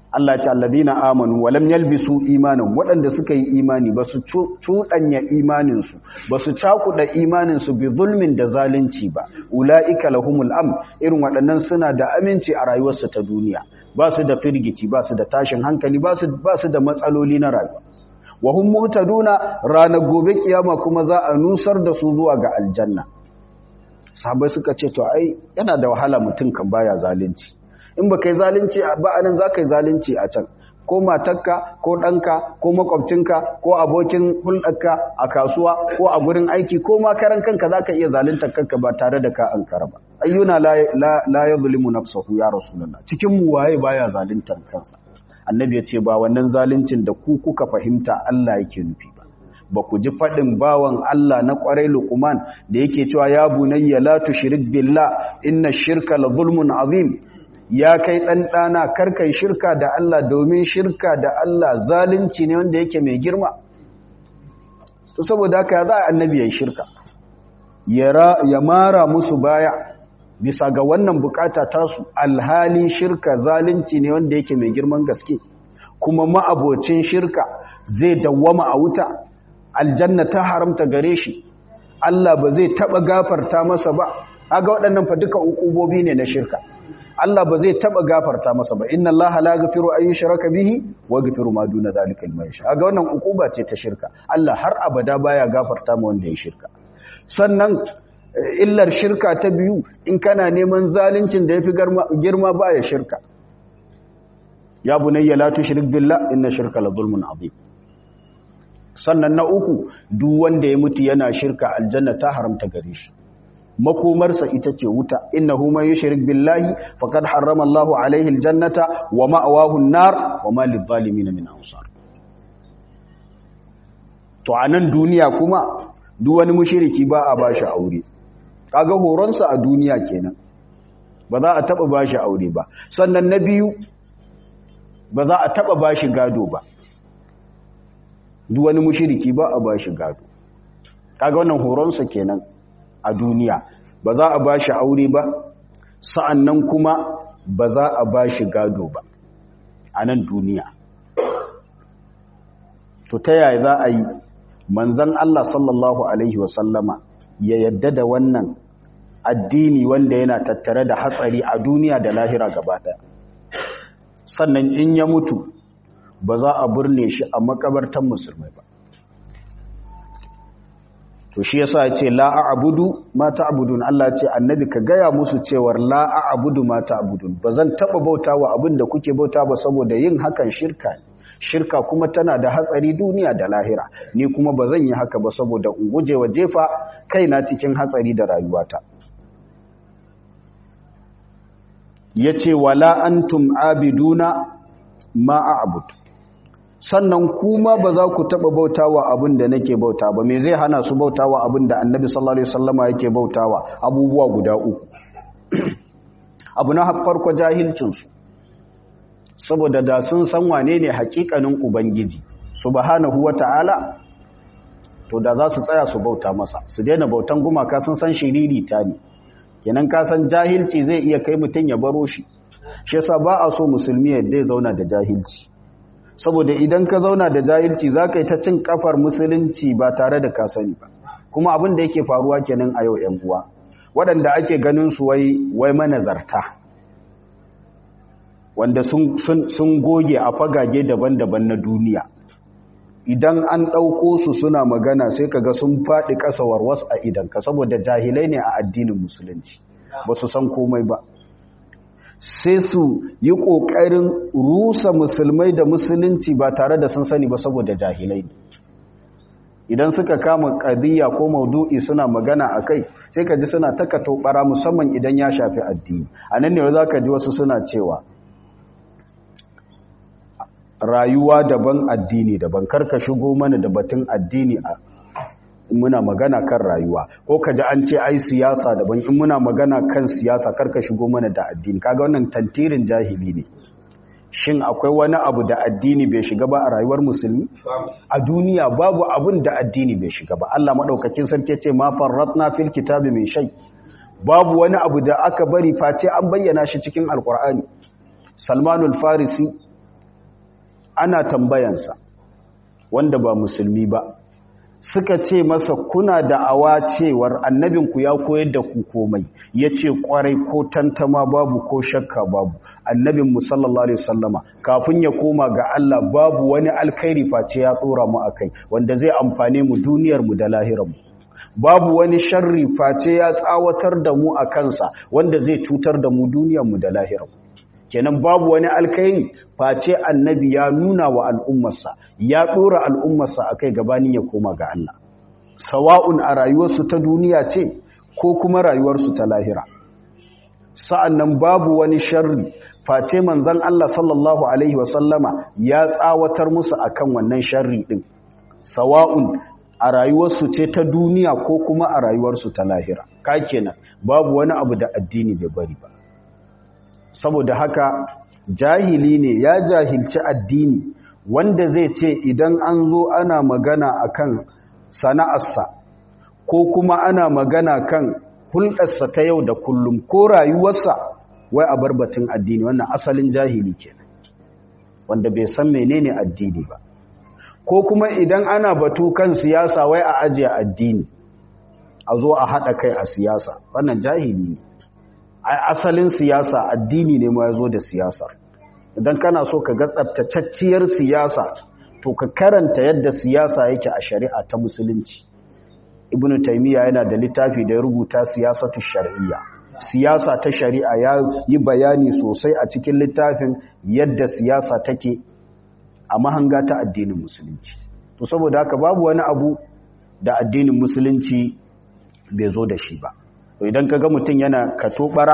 Allah ya ce alladina amanu wa lam yalbisu imanan, waɗanda suka yi imani ba su cuɗanya imaninsu ba su cakuɗa imaninsu bi zulmin da zalunci ba, ula'ika lahumul am, irin waɗannan suna da aminci a rayuwarsu ta duniya, ba su da firgici, ba su da tashin hankali, ba su da matsaloli na rayuwa. wa hum muhtaduna, ranar gobe kiyama kuma za a nusar da su zuwa ga aljanna. Sahabbai suka ce to ai yana da wahala mutum kan baya zalunci, in ba kai zalunci ba anan za ka yi zalunci a can, ko matarka ko ɗanka ko makwabcinka ko abokin hulɗarka a kasuwa ko a gurin aiki ko ma karan kanka za ka iya zaluntar kanka ba tare da ka ankara ba. Ayyuna la yadhlimu nafsahu ya rasulullah, cikin mu waye baya zaluntar kansa? Annabi ya ce ba wannan zaluncin da ku kuka fahimta Allah yake nufi ba. Ba ku ji faɗin bawan Allah na ƙwarai Luqman da yake cewa ya bunayya la tushrik billah inna shirka la zulmun azim, ya kai ɗan ɗana karkai shirka da Allah domin shirka da Allah zalunci ne wanda yake mai girma. To saboda haka za a annabi ya yi shirka ya mara musu baya bisa ga wannan bukata tasu, alhali shirka zalunci ne wanda yake mai girman gaske, kuma ma'abocin shirka zai dawwama a wuta, aljanna ta haramta gare shi, Allah ba zai taɓa gafarta masa ba. Aga waɗannan fa duka ukubobi ne na shirka. Allah ba zai taba gafarta masa ba, inna Allah la yaghfiru an yushraka bihi wa yaghfiru ma duna zalika liman yasha. Ga wannan ukuba ce ta shirka, Allah har abada baya gafarta ma wanda ya shirka. Sannan illar shirka ta biyu, in kana neman zaluncin da yafi girma baya shirka. Ya bunayya la tushrik billah inna shirka la zulmun azim. Sannan na uku, duk wanda ya mutu yana shirka aljanna ta haramta gare shi, makomarsa ita ce wuta. Innahu man yushrik billahi faqad harrama Allahu alaihi aljannata wa ma'wahu an-nar wa ma lidh-dhalimin min ansar. To anan duniya kuma duk wani mushriki ba a bashi aure, kaga horonsa a duniya kenan, ba za a taba bashi aure ba. Sannan na biyu, ba za a taba bashi gado ba, duk wani mushriki ba a bashi gado, kaga wannan horonsa kenan a duniya. Ba za a ba shi aure ba, sa'annan kuma ba za a ba shi gado ba a nan duniya. To ta yaya za a yi manzan Allah sallallahu Alaihi wasallama ya yadda da wannan addini wanda yana tattare da hatsari a duniya da lahira gaba ɗaya? Sannan in ya mutu ba za a burne shi a makabartan musulmai ba. To shi yasa ya ce la a'budu ma ta'budun. Allah ce annabi ka gaya musu cewar la a'budu ma ta'budun, bazan taba bautawa abin da kuke bauta ba, saboda yin hakan shirka ne. Shirka kuma tana da hatsari duniya da lahira, ni kuma bazan yi haka ba saboda in gujewa jefa kaina cikin hatsari da rayuwata. Yace wala antum abiduna ma a'budu, sannan kuma ba za ku taɓa bautawa abin da nake bauta ba. Me zai hana su bautawa abin da annabi sallallahu alaihi wasallama yake bautawa? Abubuwa guda uku. Abu na farko jahilcinsu, saboda da sun san wane ne hakikanin ubangiji subhanahu wata'ala, to da za su tsaya su bauta masa, su daina bautan gumaka. Sun san shiririta ne, kenan ka san jahilci zai iya kai mutum ya baro shi. Shi yasa ba a so musulmi ya dai zauna da jahilci, saboda idan ka zauna da jahilci za ka yi ta cin kafar musulunci ba tare da ka sani ba. Kuma abin da yake faruwa kenan a yau ‘yan uwa, waɗanda ake ganin su wai manazarta, wanda sun goge a fagage daban-daban na duniya, idan an ɗauko su suna magana sai ka ga sun faɗi ƙasa warwas a idanka, saboda jahilai ne a addinin musulunci, ba su san komai ba. Sai su yi ƙoƙarin rusa musulmai da musulunci ba tare da sun sani ba, saboda jahilai ne. Idan suka kama ƙadiyya ko maudu'i suna magana a kai, sai ka ji suna takato ɓara, musamman idan ya shafi addini. A nan ne za ka ji wasu suna cewa rayuwa daban addini daban, karka shigo mana da batun addini muna magana kan rayuwa, ko ka ji an ce ai siyasa daban, in muna magana kan siyasa karka shigo mana da addini. Kaga wannan tantirin jahili ne. Shin akwai wani abu da addini bai shiga ba a rayuwar musulmi? A duniya babu abun da addini bai shiga ba. Allah madaukakin sarki ce ma farratna fil kitabi min shay, babu wani abu da aka bari face an bayyana shi cikin alqur'ani. Salmanul Farisi ana tambayansa wanda ba musulmi ba, suka ce masa kuna da'awa cewar annabinku ya koyar da ku komai, ya ce kwarai ko tantama babu ko shakka babu. Annabinmu sallallahu alaihi wasallama kafin ya koma ga Allah babu wani alkhairi face ya tsora mu akai wanda zai amfane mu duniyar mu da lahirar mu, babu wani sharri face ya tsawatar da mu a kansa wanda zai cutar da mu duniyar mu da lahirar mu. Kenan babu wani alkhairi face annabi ya nuna wa al'ummarsa, ya dora al'ummarsa akai gabanin ya koma ga Allah, sawa'un a rayuwarsu ta duniya ce ko kuma rayuwarsu ta lahira. Sa'annan babu wani sharri face manzon Allah sallallahu alaihi wasallama ya tsawatar musu akan wannan sharri din, sawa'un a rayuwarsu ce ta duniya ko kuma a rayuwarsu ta lahira. Ka kenan babu wani abu da addini bai bari ba. Saboda haka jahili ne ya jahilci addini wanda zai ce idan an zo ana magana akan sana'arsa ko kuma ana magana kan hulɗarsa ta yau da kullum ko rayuwarsa wai a barbatin addini. Wannan asalin jahili kenan wanda bai san menene addini ba. Ko kuma idan ana batu kan siyasa wai a ajiye addini a zo a haɗa kai a siyasa, wannan jahili ne. Asalin siyasa addini ne ma ya zo da siyasar. Idan kana so ka ga tsabtacciyar siyasa to ka karanta yadda siyasa yake a shari'a ta musulunci. Ibn Taymiyyah yana da littafi da ya rubuta siyasatu shar'iyya, siyasa ta shari'a, ya yi bayani sosai a cikin littafin yadda siyasa take a mahanga ta addinin musulunci. To saboda haka babu wani abu da addinin musulunci bai zo da shi ba. To idan kaga mutum yana katobara,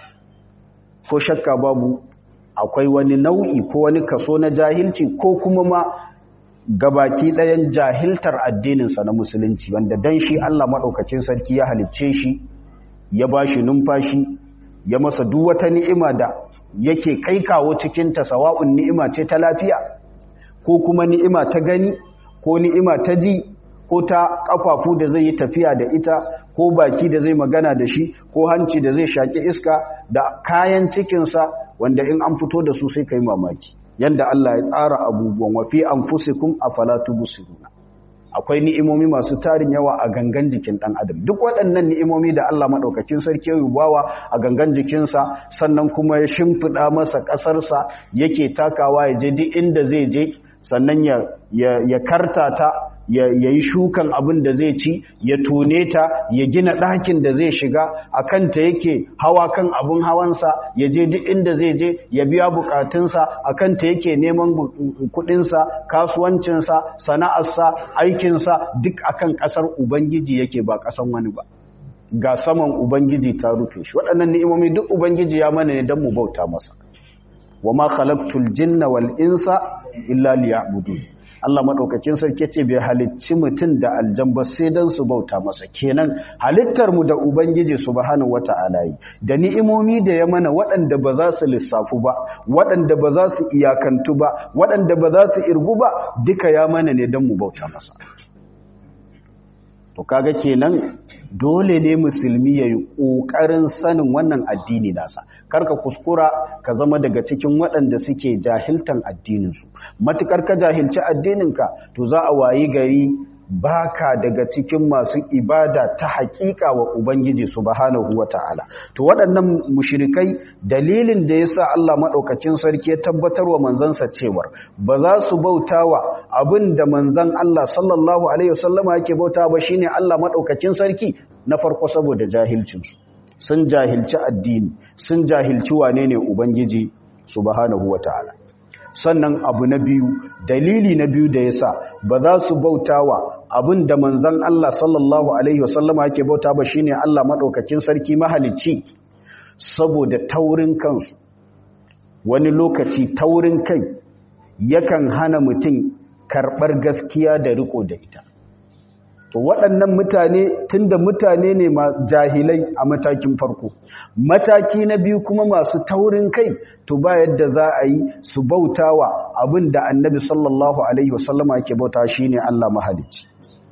ko shakka babu akwai wani nau'i ko wani kaso na jahilci ko kuma ma gabaki ɗayan jahiltar addininsa na musulunci, wanda dan shi Allah maɗaukacin sarki ya halicce shi, ya ba shi numfashi, ya masa duk wata ni'ima da yake kai kawo cikinta, sawa'un ni'ima ce ta lafiya ko kuma ni'ima ta gani ko ni'ima ta ji ko ta kafafu da zai yi tafiya da ita ko baki da zai magana da shi ko hanci da zai shaki iska da kayan cikinsa wanda in an fito da su sai kai mamaki yanda Allah ya tsara abubuwan. wa fi anfusikum afala tubsiruna. Akwai ni'imomi masu tarin yawa a gangan jikin dan adam. Duk waɗannan ni'imomi da Allah madaukakin sarki ya yubawa a gangan jikinsa, sannan kuma ya shimfida masa ƙasarsa yake takawa ya je duk inda zai je, sannan ya kartata, ya yi shukan abin da zai ci, ya tone ta, ya gina ɗakin da zai shiga, a kanta yake hawa kan abin hawansa, ya je duk inda zai je ya biya bukatunsa, a kanta yake neman kuɗinsa, kasuwancinsa, sana'arsa, aikinsa, duk akan ƙasar Ubangiji yake ba ƙasan wani ba. Ga saman Ubangiji ta rufe shi. Waɗannan ni'imomi duk Ubangiji ya mana ne don mu bauta masa. Wa ma khalaqtul jinna wal insa illa liya'budun. Allah madaukakin sarki ce bai halicci mutum da aljan ba sai dan su bauta masa. Kenan halittar mu da Ubangiji subhanahu wata'ala yi da ni'imomi da ya mana waɗanda ba za su lissafu ba, waɗanda ba za su iyakantu ba, waɗanda ba za su irgu ba, duka ya mana ne dan mu bauta masa. To kaga kenan dole ne musulmi ya yi ƙoƙarin sanin wannan addini nasa. Karka kuskura ka zama daga cikin waɗanda suke jahiltan addininsu. Matukar ka jahilci addininka to za a wayi gari baka daga cikin masu ibada ta haƙiƙa wa Ubangiji subhanahu wata'ala. To waɗannan mushrikai dalilin da yasa Allah madaukakin sarki ya tabbatar wa manzansa cewar ba za su bautawa abinda manzan Allah sallallahu alaihi wasallama yake bautawa ba shine Allah madaukakin sarki, na farko saboda jahilcinsu. Sun jahilci addini, sun jahilci wane ne Ubangiji subhanahu wata'ala. Sannan abu na biyu, dalili na biyu da yasa ba za su bautawa abin da manzon Allah sallallahu alaihi wasallama yake bauta ba shine Allah madaukakin sarki mahalicci, saboda taurin kansu. Wani lokaci taurin kai yakan hana mutum karɓar gaskiya da riko da ita. To waɗannan mutane, tunda mutane ne jahilai a matakin farko, mataki na biyu kuma masu taurin kai, to ba yadda za a yi su bautawa abin da annabi sallallahu alaihi wasallama yake bauta shine Allah mahalicci.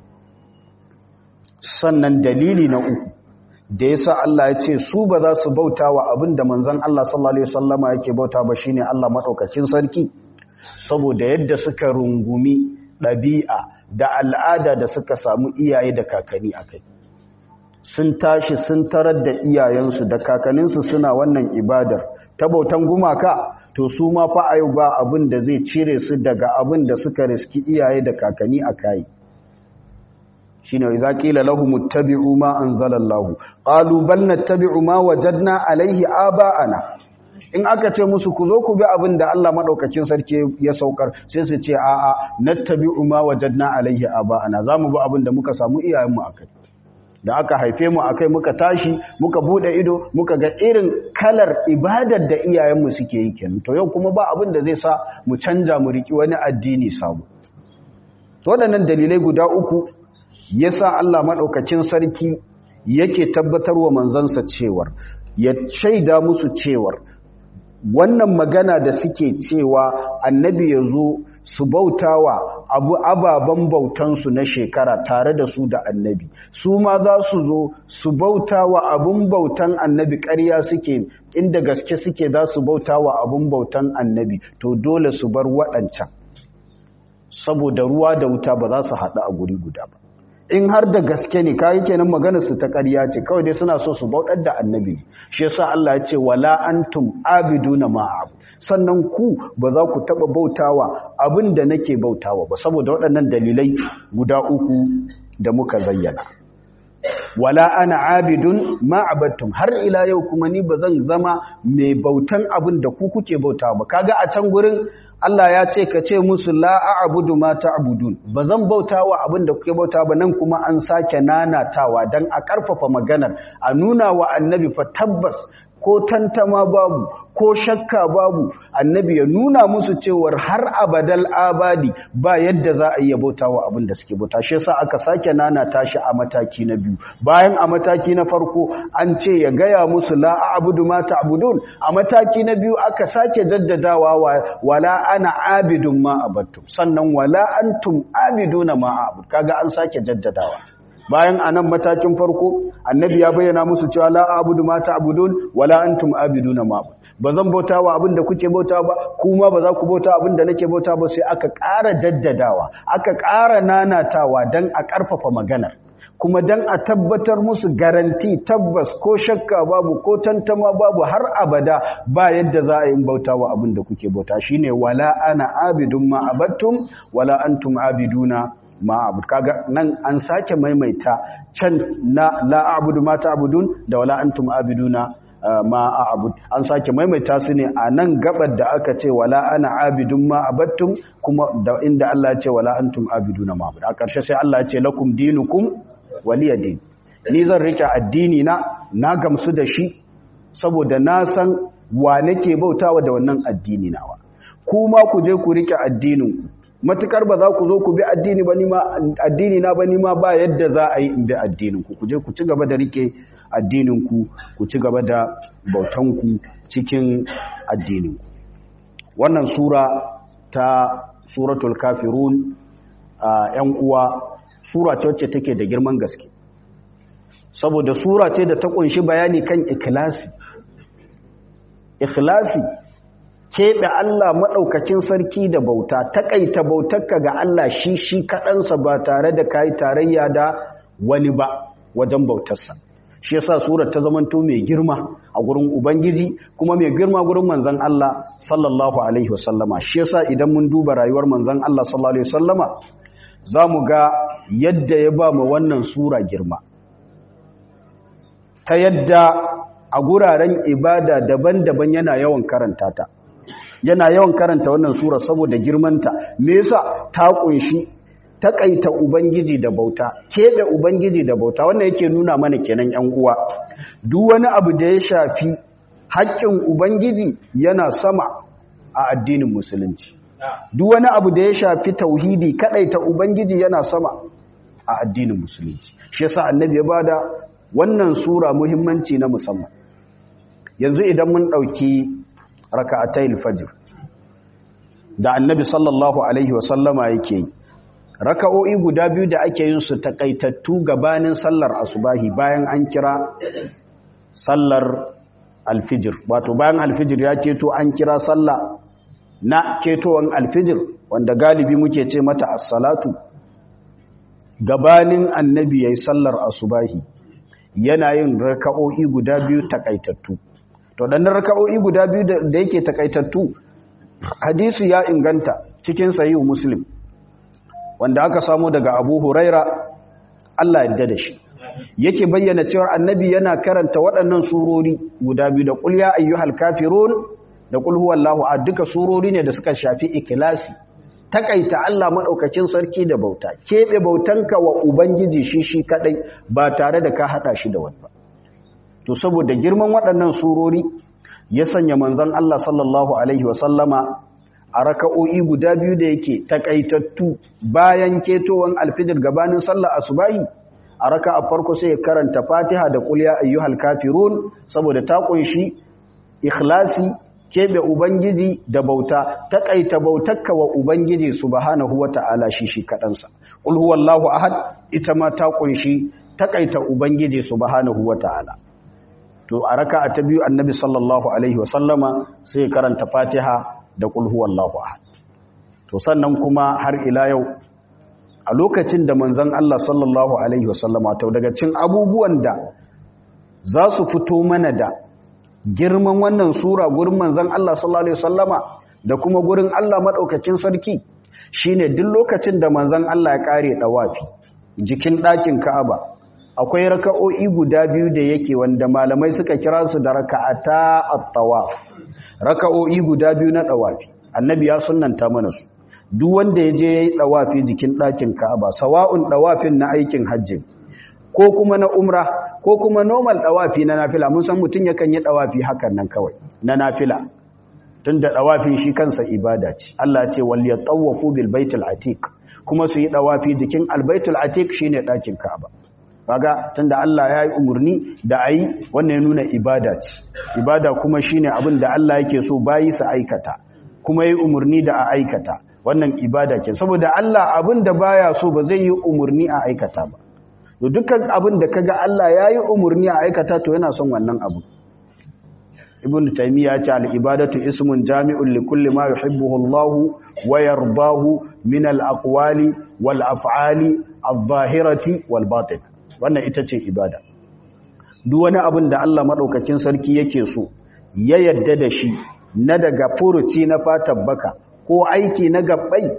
Sannan dalili na uku da yasa Allah ya ce su ba za su bautawa abin da manzon Allah sallallahu alaihi wasallama yake bauta ba shine Allah madaukakin sarki, saboda yadda suka rungumi ɗabi'a da al'ada da suka samu iyaye da kakanni a kai. Sun tashi sun tarar da iyayensu da kakanninsu suna wannan ibadar ta bautan gumaka, to su ma fa ayu ba abin da zai cire su daga abin da suka riski iyaye da kakanni a kai. shine idza qila lahum ittabi'u ma anzalallahu qalu bal nattabi'u ma wajadna alayhi aba'ana. In aka ce musu ku zo ku bi abin da Allah madaukakin sarki ya saukar, sai su ce a'a nattabi'u ma wajadna alayhi aba'ana, zamu bi abin da muka samu iyayenmu akai, da aka haife mu akai muka tashi muka bude ido muka ga irin kalar ibadar da iyayenmu suke yi kenan. To yau kuma ba abin da zai sa mu canja mu riki wani addini sabo. To waɗannan dalilai guda uku yasa Allah madaukakin sarki yake tabbatarwa manzansa cewar ya shaida musu cewar wannan magana da suke cewa annabi ya zo su bautawa ababen bautansu na shekara tare da su da annabi, su ma za su zo su bautawa abun bautan annabi, ƙarya suke, inda gaske suke za su bautawa abun bautan annabi, to dole su bar waɗancan, saboda ruwa da wuta ba za su haɗu a guri guda ba. In har da gaske ne kayi kenan maganar su ta ƙarya ce, kawai dai suna so su bautar da annabi. Shi yasa Allah ya ce wala antum abiduna ma abu, sannan ku ba za ku taba bautawa abin da nake bautawa ba, saboda waɗannan dalilai guda uku da muka zayyana. Wala ana abidun ma abattum, har ila yau kuma ni ba zan zama mai bautan abin da ku kuke bautawa ba. Kaga a can gurin Allah ya ce ka ce musu la a'budu ma ta'budun, bazan bautawa abin da kuke bautawa ba. Nan kuma an sake nanatawa dan a karfafa maganar, a nuna wa annabi fa tabbas ko tantama babu ko shakka babu, annabi ya nuna musu cewar har abadal abadi ba yadda za a iya bautawa abin da suke bauta. Shi yasa aka sake nanata shi a mataki na biyu, bayan a mataki na farko an ce ya gaya musu la a'budu ma ta'budun, a mataki na biyu aka sake jaddadawa wala ana abidun ma abattum, sannan wala antum abiduna ma a'bud. Kaga an sake jaddadawa. Bayan anan matakin farko annabi ya bayyana musu cewa la a'budu ma ta'budun wala antum abiduna ma a'bud, bazan bautawa abin da kuke bautawa ba, kuma ba za ku bauta abin da nake bautawa ba. Sai aka ƙara jaddadawa, aka ƙara nanatawa dan a ƙarfafa maganar, kuma dan a tabbatar musu garanti, tabbas ko shakka babu ko tantama babu, har abada ba yadda za a yi bautawa abin da kuke bauta. Shine wala ana abidun ma abattum wala antum abiduna ma'abud. Kaga nan an sake maimaita can na la a'budu ma ta'budun da wala antum abiduna ma'abud, an sake maimaita su ne a nan gabar da aka ce wala ana abidun ma'abattum, kuma da inda Allah ya ce wala antum abiduna ma'abud. A ƙarshe sai Allah ya ce lakum dinukum waliya din, ni zan rike addini na gamsu da shi, saboda na san wa nake bautawa da wannan addini nawa. Kuma ku je ku rike addinin, matukar ba za ku zo ku bi addini na ba, ni ma ba yadda za a yi in bi addinin ku je ku ci gaba da rike addinin ku ci gaba da bautan ku cikin addinin ku. Wannan sura ta suratul kafirun, yan uwa, sura ce wacce take da girman gaske, saboda sura ce da ta kunshi bayani kan ikhlasi, keɓe Allah maɗaukakin sarki da bauta, taƙaita bautarka ga Allah shi kaɗansa ba tare da kayi tarayya da wani ba wajen bautarsa. Shi yasa surar ta zamanto mai girma a gurin Ubangiji, kuma mai girma gurin manzon Allah sallallahu alaihi wasallama. Shi yasa idan mun duba rayuwar manzon Allah sallallahu alaihi wasallama, za mu ga yadda ya ba mu wannan sura girma, ta yadda a guraren ibada daban-daban yana yawan karanta ta. Yana yawan karanta wannan sura saboda girmanta. Me yasa? Ta kunshi takaita ubangiji da bauta, kebe ubangiji da bauta. Wannan yake nuna mana kenan ƴan uwa, duk wani abu da ya shafi haƙƙin ubangiji yana sama a addinin musulunci. Duk wani abu da ya shafi tauhidi, kadaita ubangiji, yana sama a addinin musulunci. Shi yasa annabi ya bada wannan sura muhimmanci na musamman. Yanzu idan mun dauki raka'atayil fajr da annabi sallallahu alaihi wasallama yake yi, raka'o'i guda biyu da ake yin su takaitattu gabanin sallar asubahi, bayan an kira sallar alfijir, wato bayan alfijir ya keto an kira sallah, na ketowan alfijir wanda galibi muke ce mata as-salatu gabanin annabi yayin sallar asubahi yana yin raka'o'i guda biyu takaitattu to dan raka'o'i guda biyu da yake takaitattu hadisi ya inganta cikin sahihu muslim wanda aka samu daga Abu Huraira Allah ya da shi yake bayyana cewa annabi yana karanta waɗannan surori guda biyu da qul ya ayyuhal kafirun da qul huwallahu ahad duka surori ne da suka shafi ikhlasi takaita Allah madaukakin sarki da bauta kebe bautanka wa ubangiji shi kadai ba tare da ka hada shi da wani ba to saboda girman waɗannan surori ya sanya manzon Allah sallallahu alaihi wa sallama a raka'o'i guda biyu da yake takaitattu bayan ketowan alfijir gabanin sallar asubahi a raka'a farko sai ya karanta Fatiha da qul ya ayyuhal kafirun saboda ta kunshi ikhlasi kebe ubangiji da bauta takaita bautarka wa ubangiji subhanahu wata'ala shi kadansa qul huwallahu ahad ita ma ta kunshi takaita ubangiji subhanahu wata'ala to a raka'a ta biyu annabi sallallahu alaihi wasallama sai karanta Fatiha da qul huwallahu ahad to sannan kuma har ila yau a lokacin da manzon Allah sallallahu alaihi wasallama to daga cikin abubuwan da za su fito mana da girman wannan sura gurin manzon Allah sallallahu alaihi wasallama da kuma gurin Allah madaukakin sarki shine duk lokacin da manzon Allah ya kare dawafi jikin ɗakin Ka'aba akwai raka'o'i guda biyu da yake wanda malamai suka kira su da raka'ata at-tawaf raka'o'i guda biyu na dawafi annabi ya sunnanta mana su duk wanda yaje yayi dawafi jikin ɗakin Ka'aba sawa'un dawafin na aikin hajji ko kuma na umra ko kuma normal dawafi na nafila mun san mutun yakan yi dawafi hakan nan kawai na nafila tunda dawafin shi kansa ibada ce Allah ya ce wal yatawafu bil baitil atiq kuma su yi dawafi jikin al baitul atiq shine dakin Ka'aba kaga tunda Allah ya yi umurni da ayi wannan ya nuna ibada ce ibada kuma shine abin da Allah yake so bayi su aikata kuma yi umurni da a aikata wannan ibada ce saboda Allah abin da baya so ba zai yi umurni a aikata ba to dukkan abin da kaga Allah yayi umurni a aikata to yana son wannan abu ibn taymiya ya ce al-ibadatu ismun jami'un li kulli ma yuhibbuhu Allah wa yardahu min al-aqwali wal af'ali adh-dhahirati wal batin wannan ita ce ibada duk wani abin da Allah madaukakin sarki yake so ya yadda da shi na daga furuci na fatan baka ko aiki na gabbai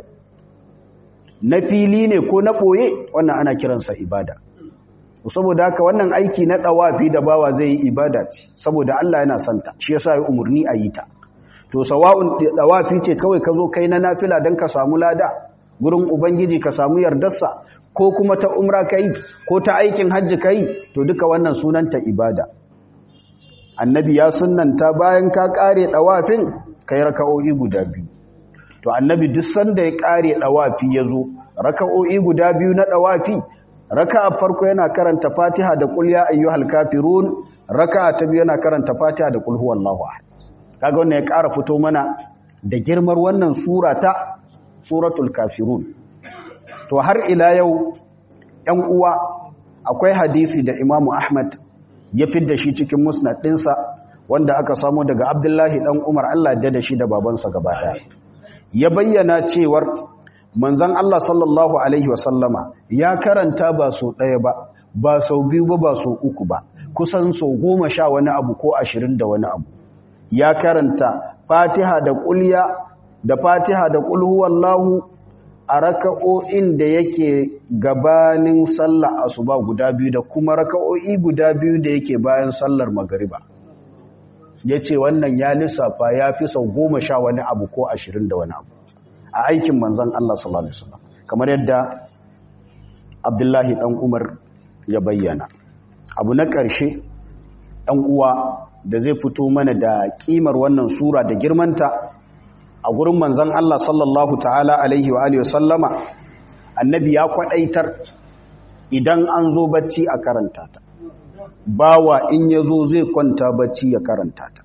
na fili ne ko na boye wannan ana kiransa ibada saboda haka wannan aiki na dawafi da bawa zai yi ibada ce saboda Allah yana santa shi yasa ya umurni a yi ta to sawa'un dawafi ce kawai ka zo kai na nafila dan ka samu lada gurin ubangiji ka samu yardarsa ko kuma ta umra kai ko ta aikin hajji kai to duka wannan sunanta ibada annabi ya sunnanta bayan ka kare dawafin kai raka'o'i guda biyu to annabi duk sanda ya kare dawafi yazo raka'o'i guda biyu na dawafi raka'a farko yana karanta Fatiha da qul ya ayyuhal kafirun raka'a ta biyu yana karanta Fatiha da qul huwallahu ahad kaga wannan ya ƙara fito mana da girmar wannan sura ta suratul kafirun to har ila yau ɗan uwa akwai hadisi da Imam Ahmad ya fidda shi cikin musnad ɗinsa wanda aka samu daga Abdullahi dan Umar Allah ya da shi da babansa gaba ɗaya ya bayyana cewar manzon Allah sallallahu alaihi wasallama ya karanta ba so ɗaya ba sau biyu ba sau uku ba kusan sau 10 wani abu ko 20 da wani abu ya karanta Fatiha da kulya da Fatiha da qul huwallahu a raka'o'in da yake gabanin sallar asuba guda biyu da kuma raka'o'i guda biyu da yake bayan sallar magriba yace wannan ya lissafa ya fi sau 10 wani abu ko 20 da wani abu a aikin manzon Allah sallallahu alaihi wasallam kamar yadda Abdullahi dan Umar ya bayyana abu na ƙarshe ɗan uwa da zai fito mana da kimar wannan sura da girmanta a gurin manzon Allah sallallahu ta'ala alaihi wa alihi wasallama annabi ya kwadaitar idan an zo bacci a karanta ta bawa in yazo zai kwanta bacci ya karanta ta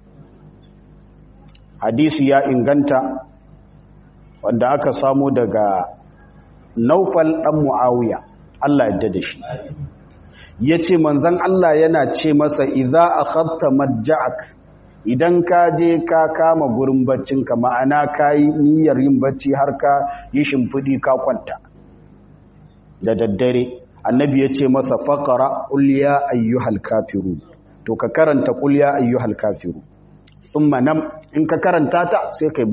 hadisi ya inganta wanda aka samu daga Naufal dan Muawiya Allah ya da shi yace manzon Allah yana ce masa idza akhadta madja'ak idan ka je ka kama gurin baccinka ma'ana ka yi niyyar yin bacci har ka yi shimfiɗi ka kwanta da daddare annabi ya ce masa faƙara ƙulya ayyuhal kafiru to ka karanta ƙulya ayyuhal kafiru thumma nam in ka karanta ta sai kai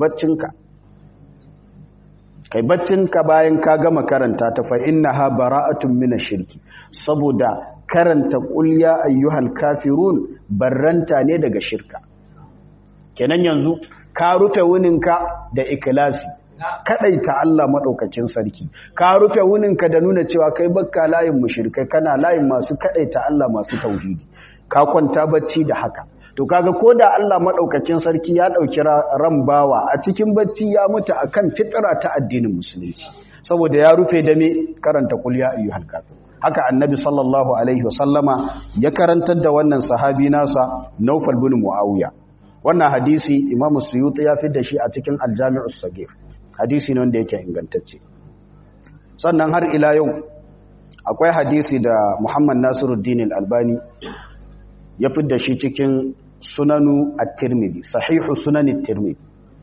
baccinka bayan ka gama karanta ta fa innaha bara'atun minash shirki saboda karanta ƙulya ayyuhal kafirun barranta ne daga shirka kenan yanzu ka rufe wuninka da ikhlasi kadaita Allah madaukakin sarki ka rufe wuninka da nuna cewa kai bakka layin mushrikai kana layin masu kadaita Allah masu tauhidi ka kwanta bacci da haka to kaga koda Allah madaukakin sarki ya dauki ran bawa a cikin bacci ya mutu akan fitra ta addinin musulunci saboda ya rufe da me karanta qul ya ayyuhal kafirun haka annabi sallallahu alaihi wasallama ya karantar da wannan sahabi nasa Naufal bin Muawiya wannan hadisi Imam Suyuti ya fi da shi a cikin Al-Jami'us Saghir hadisi ne wanda yake ingantacce sannan har ila yau akwai hadisi da Muhammad Nasiruddin Al-Albani ya fi da shi cikin Sunanu At-Tirmidhi sahihu Sunan At-Tirmidhi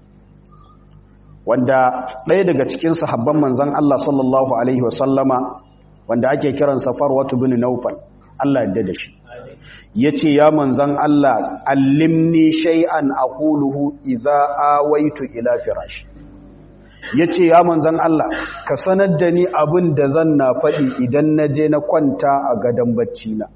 wanda ɗaya daga cikin sahabban manzon Allah sallallahu alaihi wasallama wanda ake kiransa Farwatu bin Naufal Allah ya da shi yace ya manzon Allah allimni shay'an aquluhu idza awaitu ila firashi yace ya manzon Allah ka sanar da ni abin da zan na faɗi idan naje na kwanta a gadan bacci na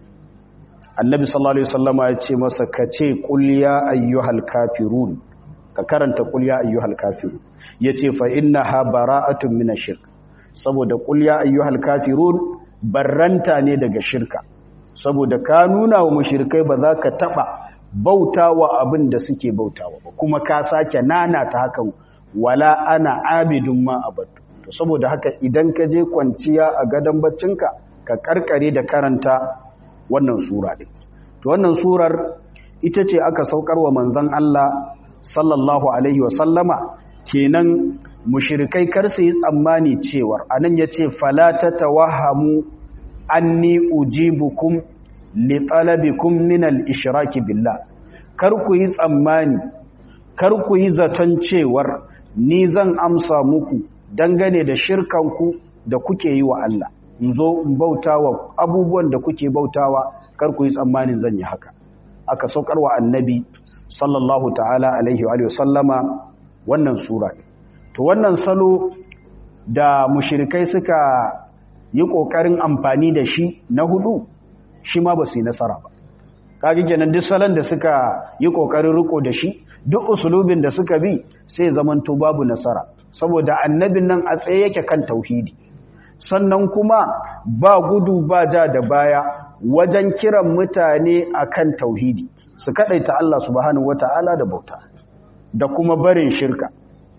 annabi sallallahu alaihi wasallama yace masa kace qul ya ayyuhal kafirun ka karanta qul ya ayyuhal kafirun yace fa innaha bara'atun minash shirk saboda qul ya ayyuhal kafirun barranta ne daga shirka saboda ka nuna wa mushrikai ba za ka taba bautawa abin da suke bautawa ba kuma ka sake nana ta hakan wala ana abidun ma abadu to saboda haka idan ka je kwanciya a gadon baccinka ka karkare da karanta wannan sura din to wannan surar ita ce aka saukar wa manzon Allah sallallahu alaihi wasallama kenan mushrikai kar su yi tsammani cewar anan yace fala tatawahamu anni ujibukum li talabikum min al-ishraki billah kar ku yi tsammani kar ku yi zaton cewar ni zan amsa muku dangane da shirkanku da kuke yi wa Allah in zo in bautawa abubuwan da kuke bautawa kar ku yi tsammanin zan yi haka aka saukar wa annabi sallallahu ta'ala alaihi wa sallama wannan sura to wannan salo da mushrikai suka yi ƙoƙarin amfani da shi na hudu shi ma ba su yi nasara ba kaji kenan duk salon da suka yi ƙoƙarin riko da shi duk usulubin da suka bi sai zamanto babu nasara saboda annabin nan a tsaye yake kan tauhidi sannan kuma ba gudu ba ja da baya wajen kiran mutane akan tauhidi su kadaita Allah subhanahu wataala da bauta da kuma barin shirka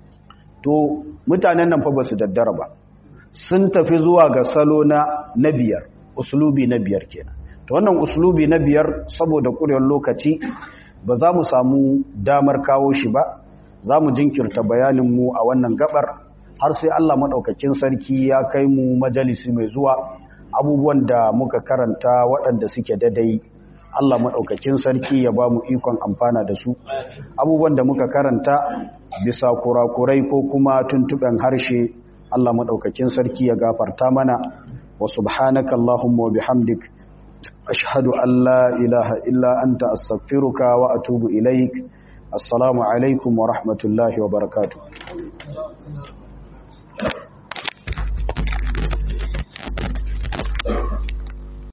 to mutanen nan fa ba su daddara ba sun tafi zuwa ga salo na biyar uslubi na biyar kenan to wannan uslubi na biyar saboda ƙurewar lokaci ba za mu samu damar kawo shi ba za mu jinkirta bayaninmu a wannan gabar har sai Allah maɗaukakin sarki ya kai mu majalisi mai zuwa abubuwan da muka karanta waɗanda suke dadai Allah maɗaukakin sarki ya ba mu ikon amfana da su abubuwan da muka karanta bisa kurakurai ko kuma tuntuɓen harshe Allah maɗaukakin sarki ya gafarta mana wa subhanaka Allahumma wa bihamdik ashhadu an la ilaha illa anta astaghfiruka wa atubu ilaik assalamu alaikum wa rahmatullahi wa barakatuh